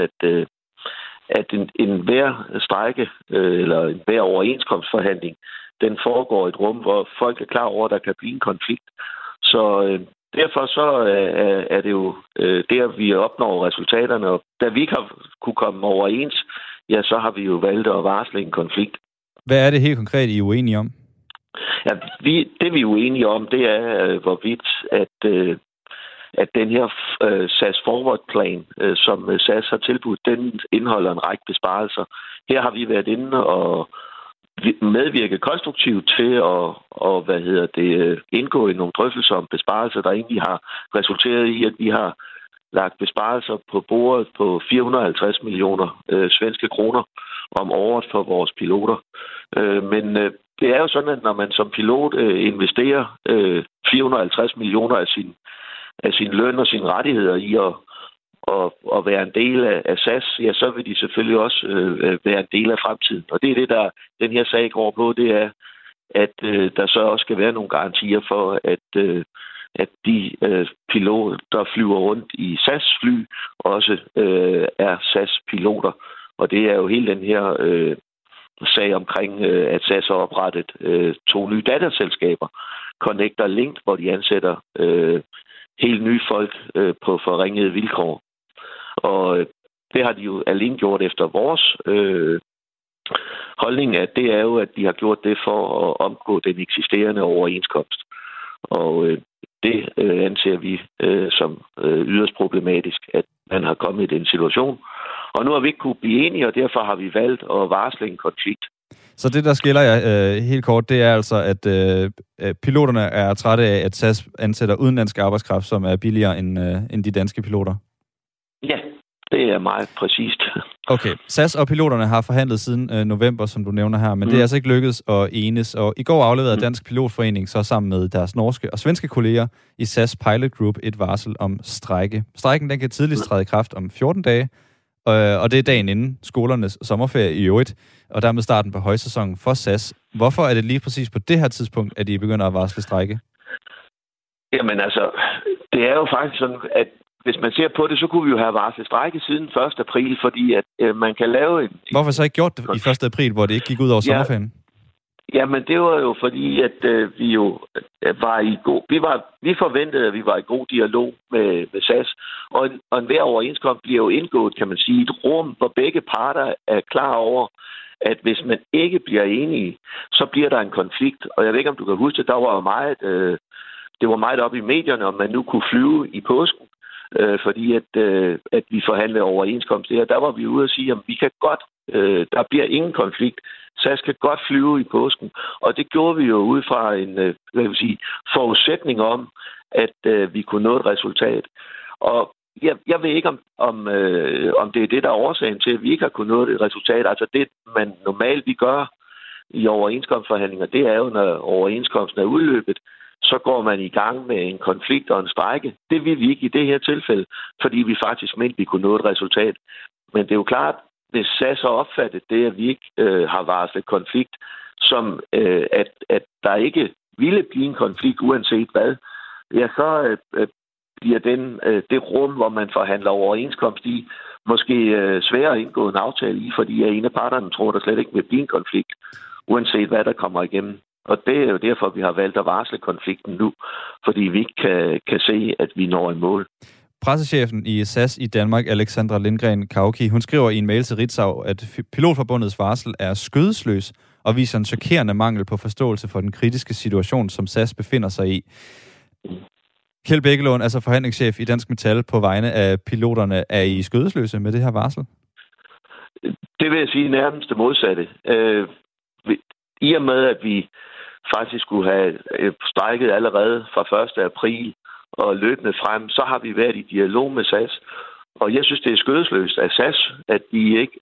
at en hver strejke, eller en hver overenskomstforhandling, den foregår i et rum, hvor folk er klar over, at der kan blive en konflikt. Så derfor så er det jo der, vi opnår resultaterne. Og da vi ikke har kunne komme overens, ja, så har vi jo valgt at varsle en konflikt. Hvad er det helt konkret, I er uenige om? Ja, det vi er uenige om, det er, hvorvidt at den her SAS Forward-plan, som SAS har tilbudt, den indeholder en række besparelser. Her har vi været inde og medvirke konstruktivt til at indgå i nogle drøftelser om besparelser, der egentlig har resulteret i, at vi har lagt besparelser på bordet på 450 millioner svenske kroner om året for vores piloter. Men det er jo sådan, at når man som pilot investerer 450 millioner af sin løn og sine rettigheder i at være en del af SAS, ja, så vil de selvfølgelig også være en del af fremtiden. Og det er det, der den her sag går på, det er, at der så også skal være nogle garantier for, at de piloter, der flyver rundt i SAS-fly, også er SAS-piloter. Og det er jo hele den her sag omkring, at SAS har oprettet 2 nye datterselskaber, Connect og Link, hvor de ansætter helt nye folk på forringede vilkår. Og det har de jo alene gjort efter vores holdning, at det er jo, at de har gjort det for at omgå den eksisterende overenskomst. Og det anser vi som yderst problematisk, at man har kommet i den situation. Og nu har vi ikke kunne blive enige, og derfor har vi valgt at varsle en konflikt. Så det, der skiller jer helt kort, det er altså, at piloterne er trætte af, at SAS ansætter udenlandsk arbejdskraft, som er billigere end de danske piloter? Ja, det er meget præcist. Okay, SAS og piloterne har forhandlet siden november, som du nævner her, men det er altså ikke lykkedes at enes. Og i går afleverede Dansk Pilotforening så sammen med deres norske og svenske kolleger i SAS Pilot Group et varsel om strejke. Strejken den kan tidligst træde i kraft om 14 dage, og det er dagen inden skolernes sommerferie i øvrigt, og dermed starten på højsæsonen for SAS. Hvorfor er det lige præcis på det her tidspunkt, at I begynder at varsle strejke? Jamen altså, det er jo faktisk sådan, at hvis man ser på det, så kunne vi jo have varslet strejke siden 1. april, fordi at man kan lave en... Hvorfor så ikke gjort det i 1. april, hvor det ikke gik ud over sommerferien? Jamen, det var jo fordi, at vi jo var i god... Vi forventede, at vi var i god dialog med SAS, og enhver overenskomst bliver jo indgået, kan man sige, et rum, hvor begge parter er klar over, at hvis man ikke bliver enige, så bliver der en konflikt. Og jeg ved ikke, om du kan huske, der var jo meget... Det var meget op i medierne, om man nu kunne flyve i påsken, fordi at vi forhandlede overenskomst der. Der var vi ude og sige, at vi kan godt, der bliver ingen konflikt. SAS kan godt flyve i påsken. Og det gjorde vi jo ud fra en forudsætning om, at vi kunne nå et resultat. Og jeg ved ikke, om det er det, der er årsagen til, at vi ikke har kunnet nå et resultat. Altså det, man normalt vi gør i overenskomstforhandlinger, det er jo, når overenskomsten er udløbet, så går man i gang med en konflikt og en strejke. Det vil vi ikke i det her tilfælde, fordi vi faktisk mente, vi kunne nå et resultat. Men det er jo klart, hvis SAS har opfattet det, at vi ikke har varslet konflikt, som at der ikke ville blive en konflikt uanset hvad, ja, så bliver det rum, hvor man forhandler overenskomst i, måske sværere at indgå en aftale i, fordi en af parterne tror, der slet ikke vil blive en konflikt, uanset hvad der kommer igennem. Og det er jo derfor, vi har valgt at varsle konflikten nu, fordi vi ikke kan se, at vi når en mål. pressechefen i SAS i Danmark, Alexandra Lindgren Kauki, hun skriver i en mail til Ritzau, at Pilotforbundets varsel er skødesløs og viser en chokerende mangel på forståelse for den kritiske situation, som SAS befinder sig i. Kjeld Bækkelund, altså forhandlingschef i Dansk Metal på vegne af piloterne, er I skødesløse med det her varsel? Det vil jeg sige nærmest det modsatte. I og med, at vi faktisk skulle have strejket allerede fra 1. april og løbende frem, så har vi været i dialog med SAS. Og jeg synes, det er skødesløst af SAS, at de ikke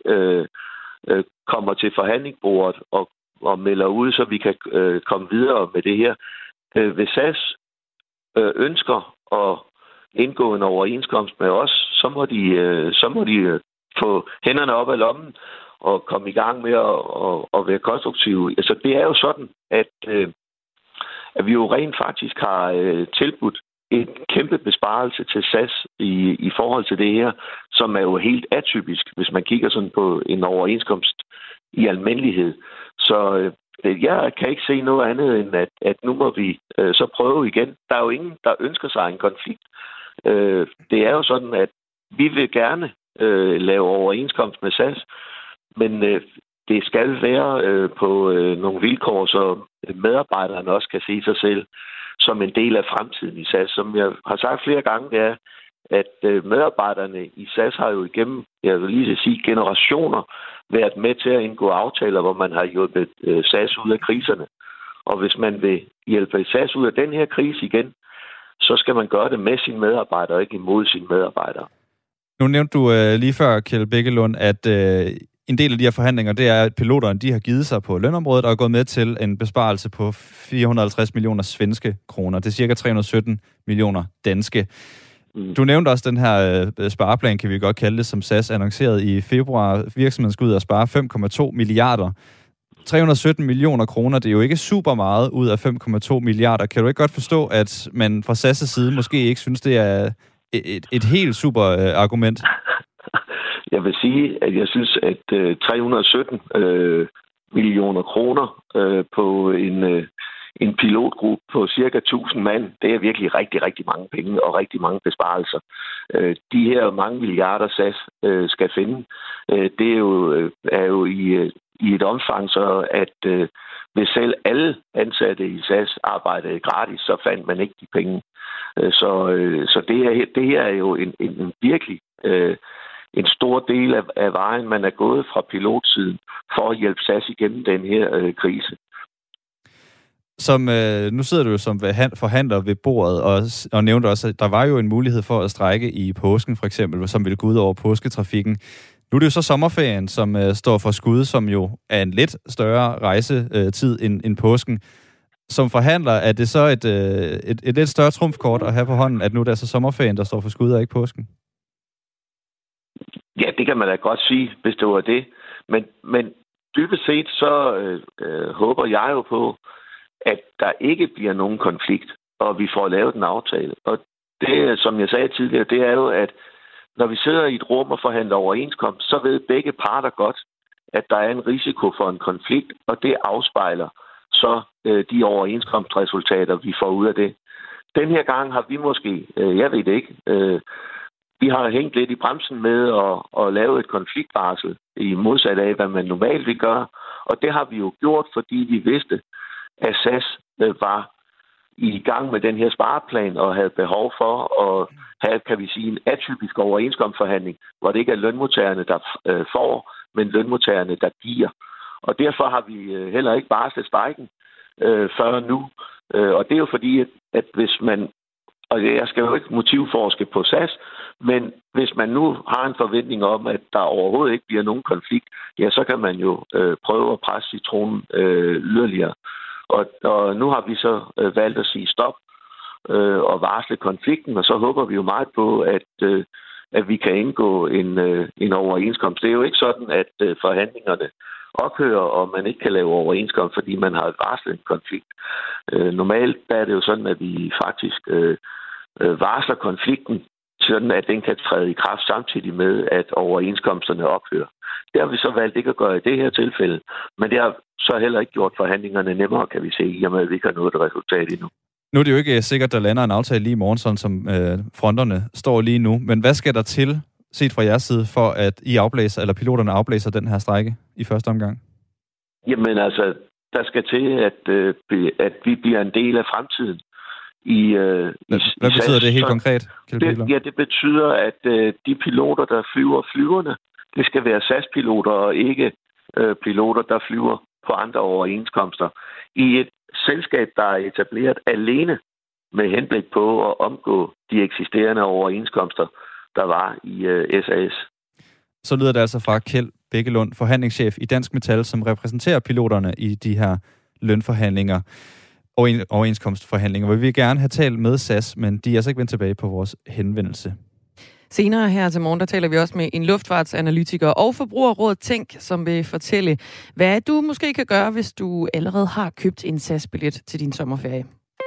kommer til forhandlingsbordet og melder ud, så vi kan komme videre med det her. Hvis SAS ønsker at indgå en overenskomst med os, så må de få hænderne op af lommen og komme i gang med at være konstruktive. Altså, det er jo sådan, at vi jo rent faktisk har tilbudt en kæmpe besparelse til SAS i forhold til det her, som er jo helt atypisk, hvis man kigger sådan på en overenskomst i almindelighed. Så jeg kan ikke se noget andet end, at nu må vi så prøve igen. Der er jo ingen, der ønsker sig en konflikt. Det er jo sådan, at vi vil gerne lave overenskomst med SAS, men det skal være på nogle vilkår, så medarbejderne også kan se sig selv som en del af fremtiden i SAS. Som jeg har sagt flere gange, det er, at medarbejderne i SAS har jo igennem, jeg vil lige sige, generationer været med til at indgå aftaler, hvor man har hjulpet SAS ud af kriserne. Og hvis man vil hjælpe SAS ud af den her krise igen, så skal man gøre det med sine medarbejdere, og ikke imod sine medarbejdere. Nu nævnte du lige før, Kjeld Bækkelund, at en del af de her forhandlinger, det er, at piloterne de har givet sig på lønområdet og er gået med til en besparelse på 450 millioner svenske kroner. Det er cirka 317 millioner danske. Du nævnte også den her spareplan, kan vi godt kalde det, som SAS annoncerede i februar. Virksomheden skal ud og spare 5,2 milliarder. 317 millioner kroner, det er jo ikke super meget ud af 5,2 milliarder. Kan du ikke godt forstå, at man fra SAS' side måske ikke synes, det er et helt super argument? Jeg vil sige, at jeg synes, at 317 millioner kroner på en pilotgruppe på cirka 1000 mand, det er virkelig rigtig, rigtig mange penge og rigtig mange besparelser. De her mange milliarder SAS skal finde, det er jo i et omfang, så at hvis selv alle ansatte i SAS arbejdede gratis, så fandt man ikke de penge. Så det her er jo en virkelig en stor del af vejen, man er gået fra pilotsiden for at hjælpe SAS igennem den her krise. Nu sidder du jo som forhandler ved bordet og nævnte også, at der var jo en mulighed for at strejke i påsken for eksempel, som ville gå ud over påsketrafikken. Nu er det jo så sommerferien, som står for skud, som jo er en lidt større rejsetid end påsken. Som forhandler, er det så et lidt større trumfkort at have på hånden, at nu er det så sommerferien, der står for skud og ikke påsken? Ja, det kan man da godt sige, hvis det var det. Men dybest set så håber jeg jo på, at der ikke bliver nogen konflikt, og vi får lavet en aftale. Og det, som jeg sagde tidligere, det er jo, at når vi sidder i et rum og forhandler overenskomst, så ved begge parter godt, at der er en risiko for en konflikt, og det afspejler så de overenskomstresultater, vi får ud af det. Den her gang har vi måske, jeg ved det ikke, vi har hængt lidt i bremsen med at lave et konfliktvarsel i modsat af, hvad man normalt vil gøre. Og det har vi jo gjort, fordi vi vidste, at SAS var i gang med den her spareplan og havde behov for at have, kan vi sige, en atypisk overenskomstforhandling, hvor det ikke er lønmodtagerne, der får, men lønmodtagerne, der giver. Og derfor har vi heller ikke varslet strejken før nu. Og det er jo fordi, at hvis man, og jeg skal jo ikke motivforske på SAS, men hvis man nu har en forventning om, at der overhovedet ikke bliver nogen konflikt, ja, så kan man jo prøve at presse citronen yderligere. Og nu har vi så valgt at sige stop og varsle konflikten, og så håber vi jo meget på, at vi kan indgå en overenskomst. Det er jo ikke sådan, at forhandlingerne ophører, og man ikke kan lave overenskomst, fordi man har varslet en konflikt. Normalt er det jo sådan, at vi faktisk varsler konflikten, sådan at den kan træde i kraft samtidig med, at overenskomsterne ophører. Det har vi så valgt ikke at gøre i det her tilfælde, men det har så heller ikke gjort forhandlingerne nemmere, kan vi se, i og med, at vi ikke har nået et resultat endnu. Nu er det jo ikke sikkert, at der lander en aftale lige i morgen, sådan som fronterne står lige nu. Men hvad skal der til, set fra jeres side, for at piloterne afblæser den her strejke i første omgang? Jamen altså, der skal til, at vi bliver en del af fremtiden. Hvad betyder det helt konkret? Det betyder, at de piloter, der flyver flyverne, det skal være SAS-piloter og ikke piloter, der flyver på andre overenskomster. I et selskab, der er etableret alene med henblik på at omgå de eksisterende overenskomster, der var i SAS. Så lyder det altså fra Kjeld Bækkelund, forhandlingschef i Dansk Metal, som repræsenterer piloterne i de her lønforhandlinger og overenskomstforhandlinger. Vi vil gerne have talt med SAS, men de er altså ikke vendt tilbage på vores henvendelse. Senere her til morgen, der taler vi også med en luftfartsanalytiker og Forbrugerrådet Tænk, som vil fortælle, hvad du måske kan gøre, hvis du allerede har købt en SAS-billet til din sommerferie.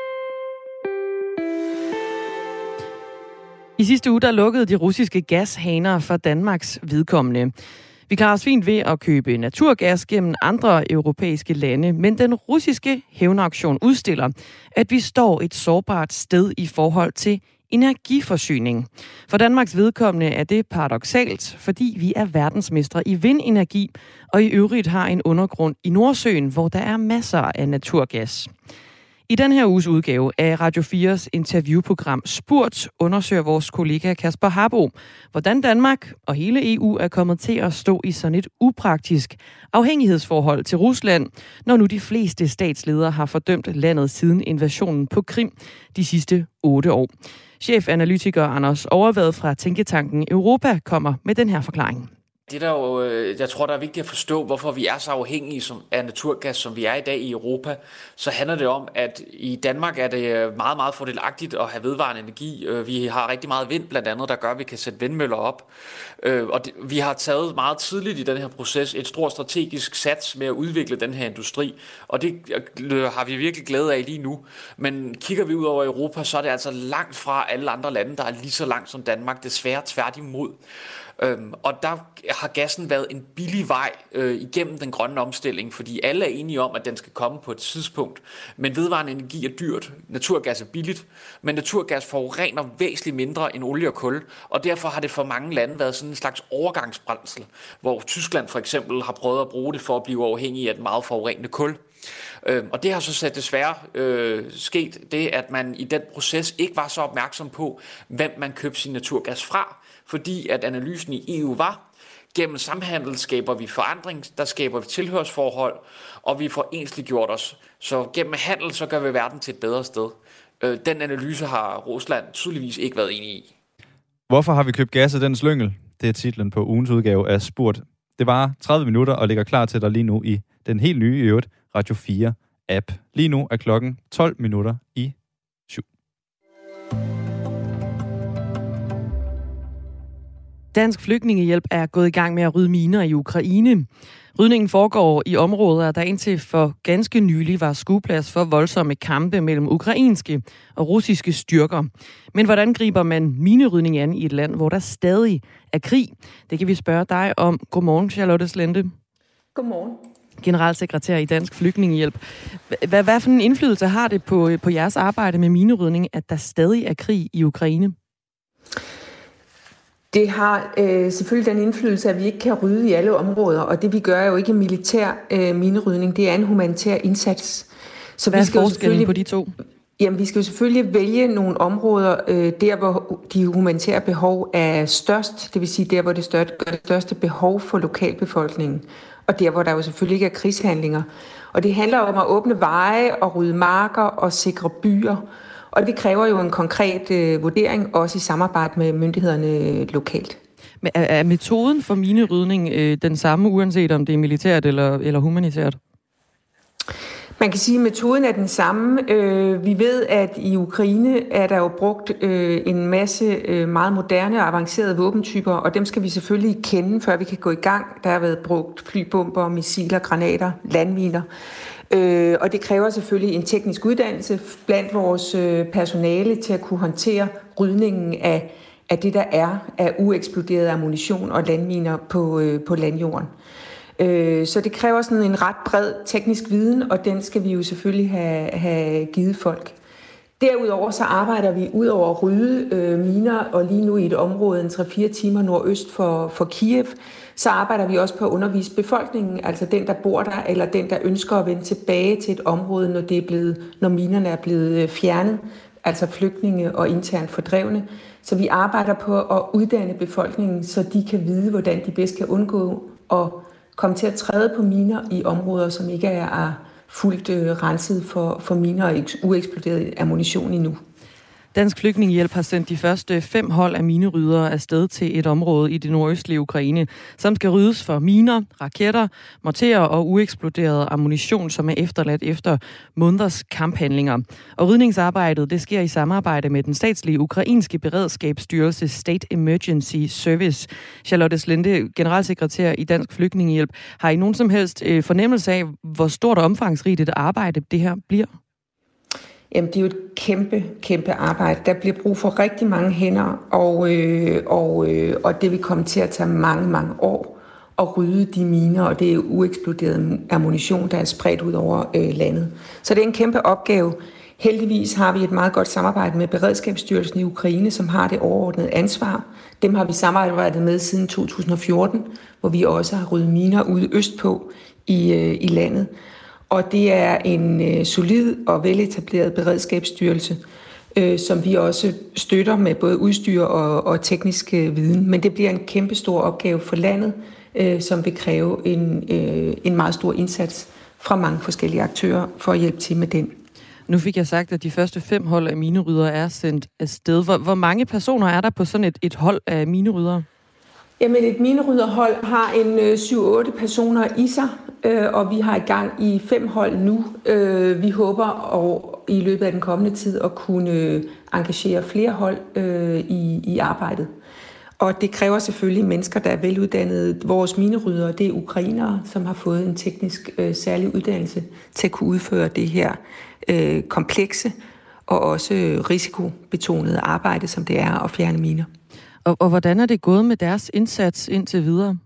I sidste uge, der lukkede de russiske gashaner for Danmarks vedkommende. Vi klarer os fint ved at købe naturgas gennem andre europæiske lande, men den russiske hævnauktion udstiller, at vi står et sårbart sted i forhold til energiforsyning. For Danmarks vedkommende er det paradoksalt, fordi vi er verdensmestre i vindenergi, og i øvrigt har en undergrund i Nordsøen, hvor der er masser af naturgas. I den her uges udgave af Radio 4's interviewprogram Spurgt undersøger vores kollega Kasper Harbo, hvordan Danmark og hele EU er kommet til at stå i sådan et upraktisk afhængighedsforhold til Rusland, når nu de fleste statsledere har fordømt landet siden invasionen på Krim de sidste 8 år. Chefanalytiker Anders Overvad fra Tænketanken Europa kommer med den her forklaring. Det der jo, jeg tror, der er vigtigt at forstå, hvorfor vi er så afhængige af naturgas, som vi er i dag i Europa. Så handler det om, at i Danmark er det meget, meget fordelagtigt at have vedvarende energi. Vi har rigtig meget vind blandt andet, der gør, at vi kan sætte vindmøller op. Og vi har taget meget tidligt i den her proces et stort strategisk sats med at udvikle den her industri. Og det har vi virkelig glæde af lige nu. Men kigger vi ud over Europa, så er det altså langt fra alle andre lande, der er lige så langt som Danmark. Desværre tværtimod. Og der har gassen været en billig vej igennem den grønne omstilling, fordi alle er enige om, at den skal komme på et tidspunkt. Men vedvarende energi er dyrt, naturgas er billigt, men naturgas forurener væsentligt mindre end olie og kul, og derfor har det for mange lande været sådan en slags overgangsbrændsel, hvor Tyskland for eksempel har prøvet at bruge det for at blive uafhængig af den meget forurenende kul. Og det har så desværre sket det, at man i den proces ikke var så opmærksom på, hvem man købte sin naturgas fra, fordi at analysen i EU var, gennem samhandel skaber vi forandring, der skaber vi tilhørsforhold, og vi får ensliggjort os. Så gennem handel, så gør vi verden til et bedre sted. Den analyse har Rusland tydeligvis ikke været enig i. Hvorfor har vi købt gas af den slyngel? Det er titlen på ugens udgave af Spurgt. Det var 30 minutter og ligger klar til dig lige nu i den helt nye, i øvrigt, Radio 4-app. Lige nu er klokken 12 minutter i 7. Dansk Flygtningehjælp er gået i gang med at rydde miner i Ukraine. Rydningen foregår i områder, der indtil for ganske nylig var skueplads for voldsomme kampe mellem ukrainske og russiske styrker. Men hvordan griber man minerydning an i et land, hvor der stadig er krig? Det kan vi spørge dig om. Godmorgen, Charlotte Slente. Godmorgen. Generalsekretær i Dansk Flygtningehjælp. Hvad for en indflydelse har det på jeres arbejde med minerydning, at der stadig er krig i Ukraine? Det har selvfølgelig den indflydelse, at vi ikke kan rydde i alle områder, og det vi gør er jo ikke militær minerydning, det er en humanitær indsats. Så hvad er forskellen på de to? Jamen, vi skal jo selvfølgelig vælge nogle områder, der hvor de humanitære behov er størst, det vil sige der, hvor det største behov for lokalbefolkningen, og der, hvor der jo selvfølgelig ikke er krigshandlinger. Og det handler om at åbne veje og rydde marker og sikre byer. Og det kræver jo en konkret vurdering, også i samarbejde med myndighederne lokalt. Men er metoden for minerydning den samme, uanset om det er militært eller humanitært? Man kan sige, at metoden er den samme. Vi ved, at i Ukraine er der jo brugt en masse meget moderne og avancerede våbentyper, og dem skal vi selvfølgelig kende, før vi kan gå i gang. Der har været brugt flybomber, missiler, granater, landminer. Og det kræver selvfølgelig en teknisk uddannelse blandt vores personale til at kunne håndtere rydningen af det, der er af ueksploderet ammunition og landminer på landjorden. Så det kræver sådan en ret bred teknisk viden, og den skal vi jo selvfølgelig have givet folk. Derudover så arbejder vi ud over at rydde miner, og lige nu i et område 3-4 timer nordøst for Kiev, så arbejder vi også på at undervise befolkningen, altså den, der bor der, eller den, der ønsker at vende tilbage til et område, når minerne er blevet fjernet, altså flygtninge og internt fordrevne. Så vi arbejder på at uddanne befolkningen, så de kan vide, hvordan de bedst kan undgå at komme til at træde på miner i områder, som ikke er fuldt renset for miner og ueksploderet ammunition endnu. Dansk Flygtningehjælp har sendt de første 5 hold af mineryddere afsted til et område i det nordøstlige Ukraine, som skal ryddes for miner, raketter, morterer og ueksploderet ammunition, som er efterladt efter måneders kamphandlinger. Og rydningsarbejdet det sker i samarbejde med den statslige ukrainske beredskabsstyrelse State Emergency Service. Charlotte Slinde, generalsekretær i Dansk Flygtningehjælp, har I nogen som helst fornemmelse af, hvor stort og omfangsrigt et arbejde det her bliver? Jamen, det er jo et kæmpe arbejde. Der bliver brug for rigtig mange hænder, og det vil komme til at tage mange år at rydde de miner, og det er ueksploderet ammunition, der er spredt ud over landet. Så det er en kæmpe opgave. Heldigvis har vi et meget godt samarbejde med Beredskabsstyrelsen i Ukraine, som har det overordnede ansvar. Dem har vi samarbejdet med siden 2014, hvor vi også har ryddet miner ude østpå i landet. Og det er en solid og veletableret beredskabsstyrelse, som vi også støtter med både udstyr og teknisk viden. Men det bliver en kæmpe stor opgave for landet, som vil kræve en meget stor indsats fra mange forskellige aktører for at hjælpe til med den. Nu fik jeg sagt, at de første 5 hold af mineryddere er sendt afsted. Hvor mange personer er der på sådan et hold af mineryddere? Jamen, et minerydderhold har en 7-8 personer i sig, og vi har i gang i 5 hold nu. Vi håber i løbet af den kommende tid at kunne engagere flere hold i arbejdet. Og det kræver selvfølgelig mennesker, der er veluddannede. Vores mineryddere, det er ukrainere, som har fået en teknisk særlig uddannelse til at kunne udføre det her komplekse og også risikobetonede arbejde, som det er at fjerne miner. Og hvordan er det gået med deres indsats indtil videre?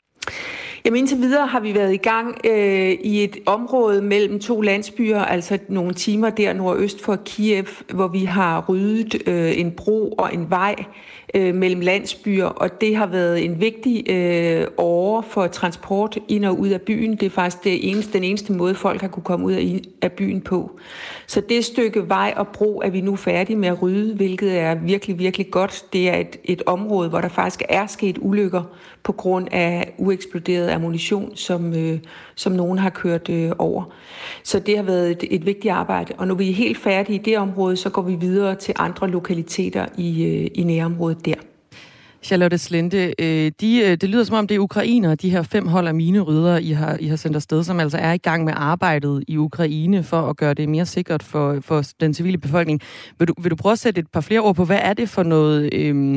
Jamen indtil videre har vi været i gang i et område mellem 2 landsbyer, altså nogle timer der nordøst for Kiev, hvor vi har ryddet en bro og en vej mellem landsbyer, og det har været en vigtig åre for transport ind og ud af byen. Det er faktisk den eneste måde, folk har kunne komme ud af byen på. Så det stykke vej og bro er vi nu færdige med at rydde, hvilket er virkelig, virkelig godt. Det er et område, hvor der faktisk er sket ulykker på grund af ueksploderet ammunition, som nogen har kørt over. Så det har været et vigtigt arbejde. Og når vi er helt færdige i det område, så går vi videre til andre lokaliteter i nærområdet der. Charlotte Slinde, det lyder som om det er ukrainere, de her 5 hold af mineryddere, I har sendt afsted, som altså er i gang med arbejdet i Ukraine for at gøre det mere sikkert for den civile befolkning. Vil du prøve at sætte et par flere ord på, hvad er det for noget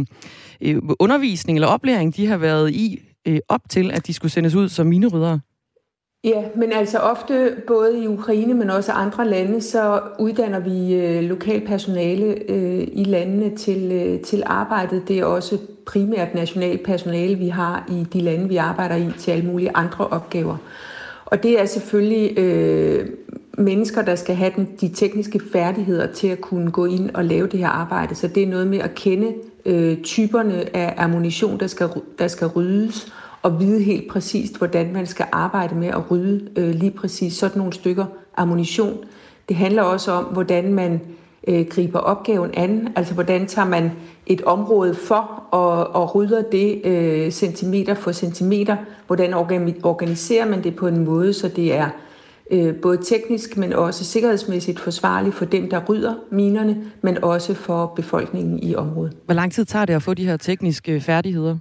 undervisning eller oplæring, de har været i op til, at de skulle sendes ud som mineryddere? Ja, men altså ofte både i Ukraine, men også andre lande, så uddanner vi lokalpersonale i landene til arbejdet. Det er også primært nationalt personale, vi har i de lande, vi arbejder i, til alle mulige andre opgaver. Og det er selvfølgelig mennesker, der skal have de tekniske færdigheder til at kunne gå ind og lave det her arbejde. Så det er noget med at kende typerne af ammunition, der skal ryddes, og vide helt præcist, hvordan man skal arbejde med at rydde lige præcis sådan nogle stykker ammunition. Det handler også om, hvordan man griber opgaven an, altså hvordan tager man et område for og rydder det centimeter for centimeter, hvordan organiserer man det på en måde, så det er både teknisk, men også sikkerhedsmæssigt forsvarligt for dem, der rydder minerne, men også for befolkningen i området. Hvor lang tid tager det at få de her tekniske færdigheder?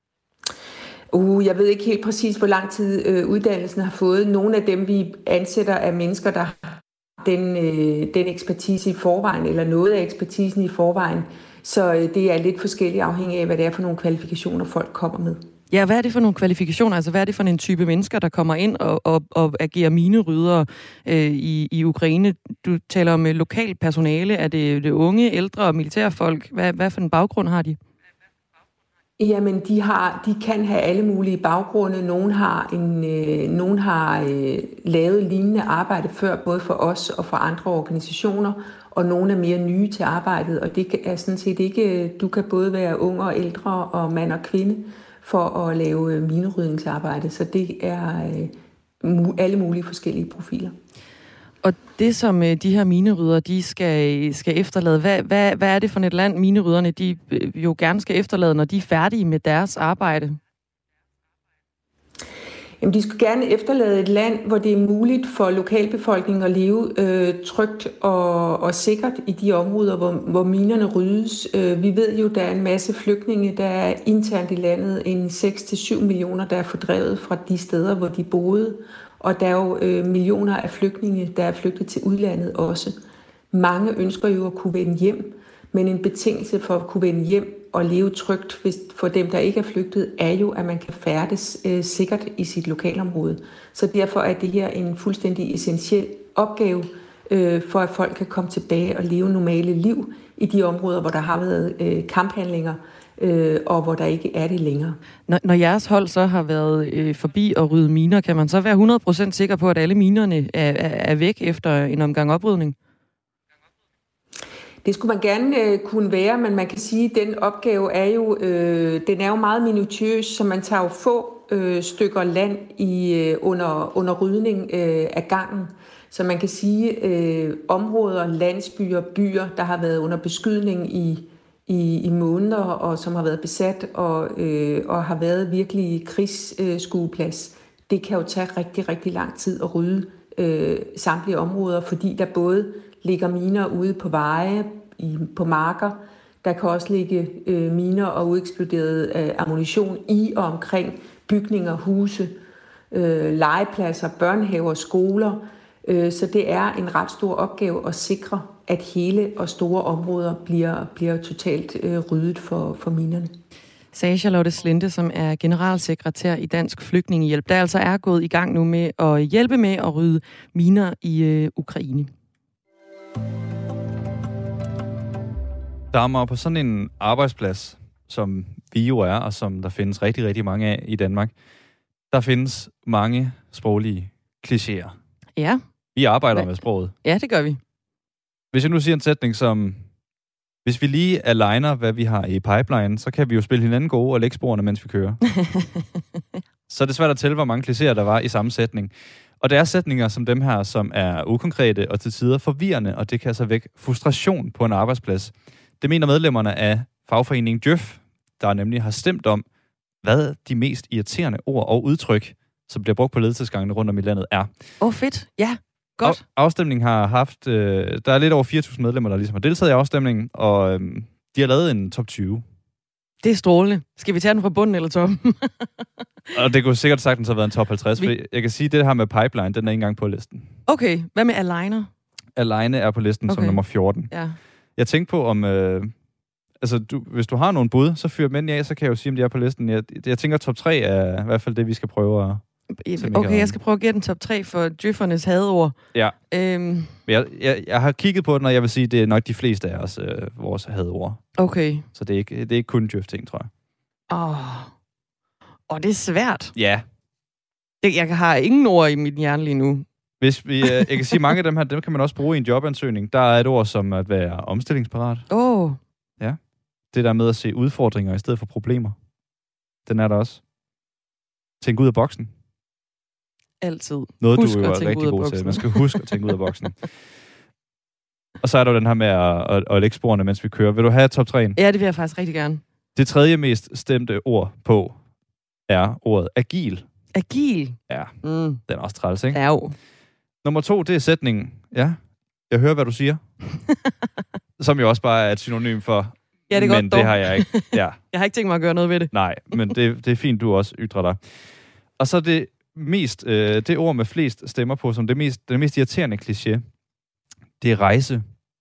Jeg ved ikke helt præcis, hvor lang tid uddannelsen har fået. Nogle af dem, vi ansætter, er mennesker, der har den ekspertise i forvejen, eller noget af ekspertisen i forvejen. Så det er lidt forskelligt afhængig af, hvad det er for nogle kvalifikationer, folk kommer med. Ja, hvad er det for nogle kvalifikationer? Altså, hvad er det for en type mennesker, der kommer ind og agerer mineryddere i Ukraine? Du taler om lokal personale. Er det unge, ældre og militærfolk? Hvad for en baggrund har de? Jamen, de kan have alle mulige baggrunde. Nogen har lavet lignende arbejde før, både for os og for andre organisationer, og nogle er mere nye til arbejdet, og det er sådan set ikke, du kan både være ung og ældre og mand og kvinde for at lave minerydningsarbejde, så det er alle mulige forskellige profiler. Og det, som de her minerydere, de skal efterlade, hvad er det for et land, minerydderne, de jo gerne skal efterlade, når de er færdige med deres arbejde? Jamen, de skulle gerne efterlade et land, hvor det er muligt for lokalbefolkningen at leve trygt og sikkert i de områder, hvor minerne ryddes. Vi ved jo, der er en masse flygtninge, der er internt i landet, en 6-7 millioner, der er fordrevet fra de steder, hvor de boede. Og der er jo millioner af flygtninge, der er flygtet til udlandet også. Mange ønsker jo at kunne vende hjem, men en betingelse for at kunne vende hjem og leve trygt for dem, der ikke er flygtet, er jo, at man kan færdes sikkert i sit lokalområde. Så derfor er det her en fuldstændig essentiel opgave for, at folk kan komme tilbage og leve normale liv i de områder, hvor der har været kamphandlinger, og hvor der ikke er det længere. Når jeres hold så har været forbi og rydde miner, kan man så være 100% sikker på, at alle minerne er væk efter en omgang oprydning? Det skulle man gerne kunne være, men man kan sige, at den opgave er jo, den er jo meget minutiøs, så man tager jo få stykker land under rydning af gangen. Så man kan sige, områder, landsbyer, byer, der har været under beskydning i måneder, og som har været besat og har været virkelig krigsskueplads, det kan jo tage rigtig, rigtig lang tid at rydde samtlige områder, fordi der både ligger miner ude på veje, på marker. Der kan også ligge miner og ueksploderet ammunition i og omkring bygninger, huse, legepladser, børnehaver, skoler. Så det er en ret stor opgave at sikre, at hele og store områder bliver totalt ryddet for minerne. Sagde Charlotte Slinde, som er generalsekretær i Dansk Flygtningehjælp, der altså er gået i gang nu med at hjælpe med at rydde miner i Ukraine. Dagmar, på sådan en arbejdsplads, som vi jo er, og som der findes rigtig, rigtig mange af i Danmark, der findes mange sproglige klichéer. Ja. Vi arbejder med sproget. Ja, det gør vi. Hvis jeg nu siger en sætning som, hvis vi lige aligner, hvad vi har i pipeline, så kan vi jo spille hinanden gode og lægge sporene, mens vi kører. Så er det svært at tælle, hvor mange klichéer der var i samme sætning. Og der er sætninger som dem her, som er ukonkrete og til tider forvirrende, og det kan altså vække frustration på en arbejdsplads. Det mener medlemmerne af fagforeningen Djøf, der nemlig har stemt om, hvad de mest irriterende ord og udtryk, som bliver brugt på ledelsesgangene rundt om i landet, er. Fedt. Ja, godt. Afstemningen har haft, der er lidt over 4.000 medlemmer, der ligesom har deltaget i afstemningen, og de har lavet en top 20. Det er strålende. Skal vi tage den fra bunden eller toppen? Og det kunne sikkert sagtens have været en top 50, for jeg kan sige, at det her med pipeline, den er ikke engang på listen. Okay, hvad med aligner? Aligner er på listen som nummer 14. Ja. Jeg tænkte på, om hvis du har nogle bud, så fyr dem ind af, så kan jeg jo sige, om de er på listen. Jeg tænker, top 3 er i hvert fald det, vi skal prøve at... Okay, jeg skal prøve at gætte en top 3 for djøffernes hadord. Ja. Jeg har kigget på den, og jeg vil sige, det er nok de fleste af os, vores hadord. Okay. Så det er ikke kun djøf-ting, tror jeg. Det er svært. Ja. Jeg har ingen ord i mit hjerne lige nu. Jeg kan sige, mange af dem her, dem kan man også bruge i en jobansøgning. Der er et ord som at være omstillingsparat. Ja. Det der med at se udfordringer i stedet for problemer. Den er der også. Tænk ud af boksen. Altid. Noget, du er rigtig god til. Man skal huske at tænke ud af boksen. Og så er der den her med at lægge sporene, mens vi kører. Vil du have top 3'en? Ja, det vil jeg faktisk rigtig gerne. Det tredje mest stemte ord på er ordet agil. Agil? Ja, den er også træls, ikke? Ja jo. Nummer 2, det er sætningen. Ja, jeg hører, hvad du siger. Som jo også bare er et synonym for, ja, det er men godt, det har jeg ikke. Ja. Jeg har ikke tænkt mig at gøre noget ved det. Nej, men det er fint, du også ytrer dig. Og så det ord med flest stemmer på, som den mest irriterende kliché, det er rejse.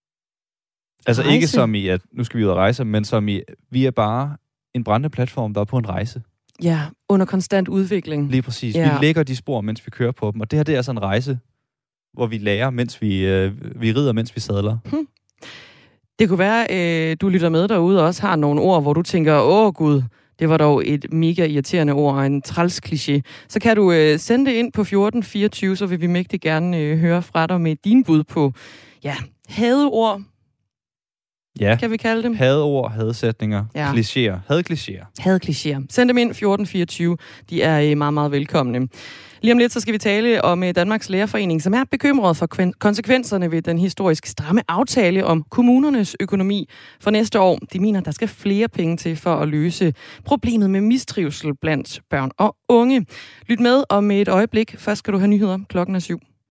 Altså ikke som i, at nu skal vi ud og rejse, men som i, vi er bare en brændende platform, der er på en rejse. Ja, under konstant udvikling. Lige præcis. Ja. Vi lægger de spor, mens vi kører på dem, og det her, det er sådan en rejse, hvor vi lærer, mens vi rider, mens vi sadler. Det kunne være, du lytter med derude og også har nogle ord, hvor du tænker, gud, Det var dog et mega irriterende ord og en træls kliché. Så kan du sende det ind på 1424, så vil vi mægtig gerne høre fra dig med din bud på, hadeord. Ja, kan vi kalde dem? Hadeord, hadsætninger, klichéer, hadklichéer. Hadklichéer. Send dem ind 1424. De er meget, meget velkomne. Lige om lidt, så skal vi tale om Danmarks Lærerforening, som er bekymret for konsekvenserne ved den historisk stramme aftale om kommunernes økonomi for næste år. De mener, der skal flere penge til for at løse problemet med mistrivsel blandt børn og unge. Lyt med om et øjeblik. Først skal du have nyheder. Klokken er 7.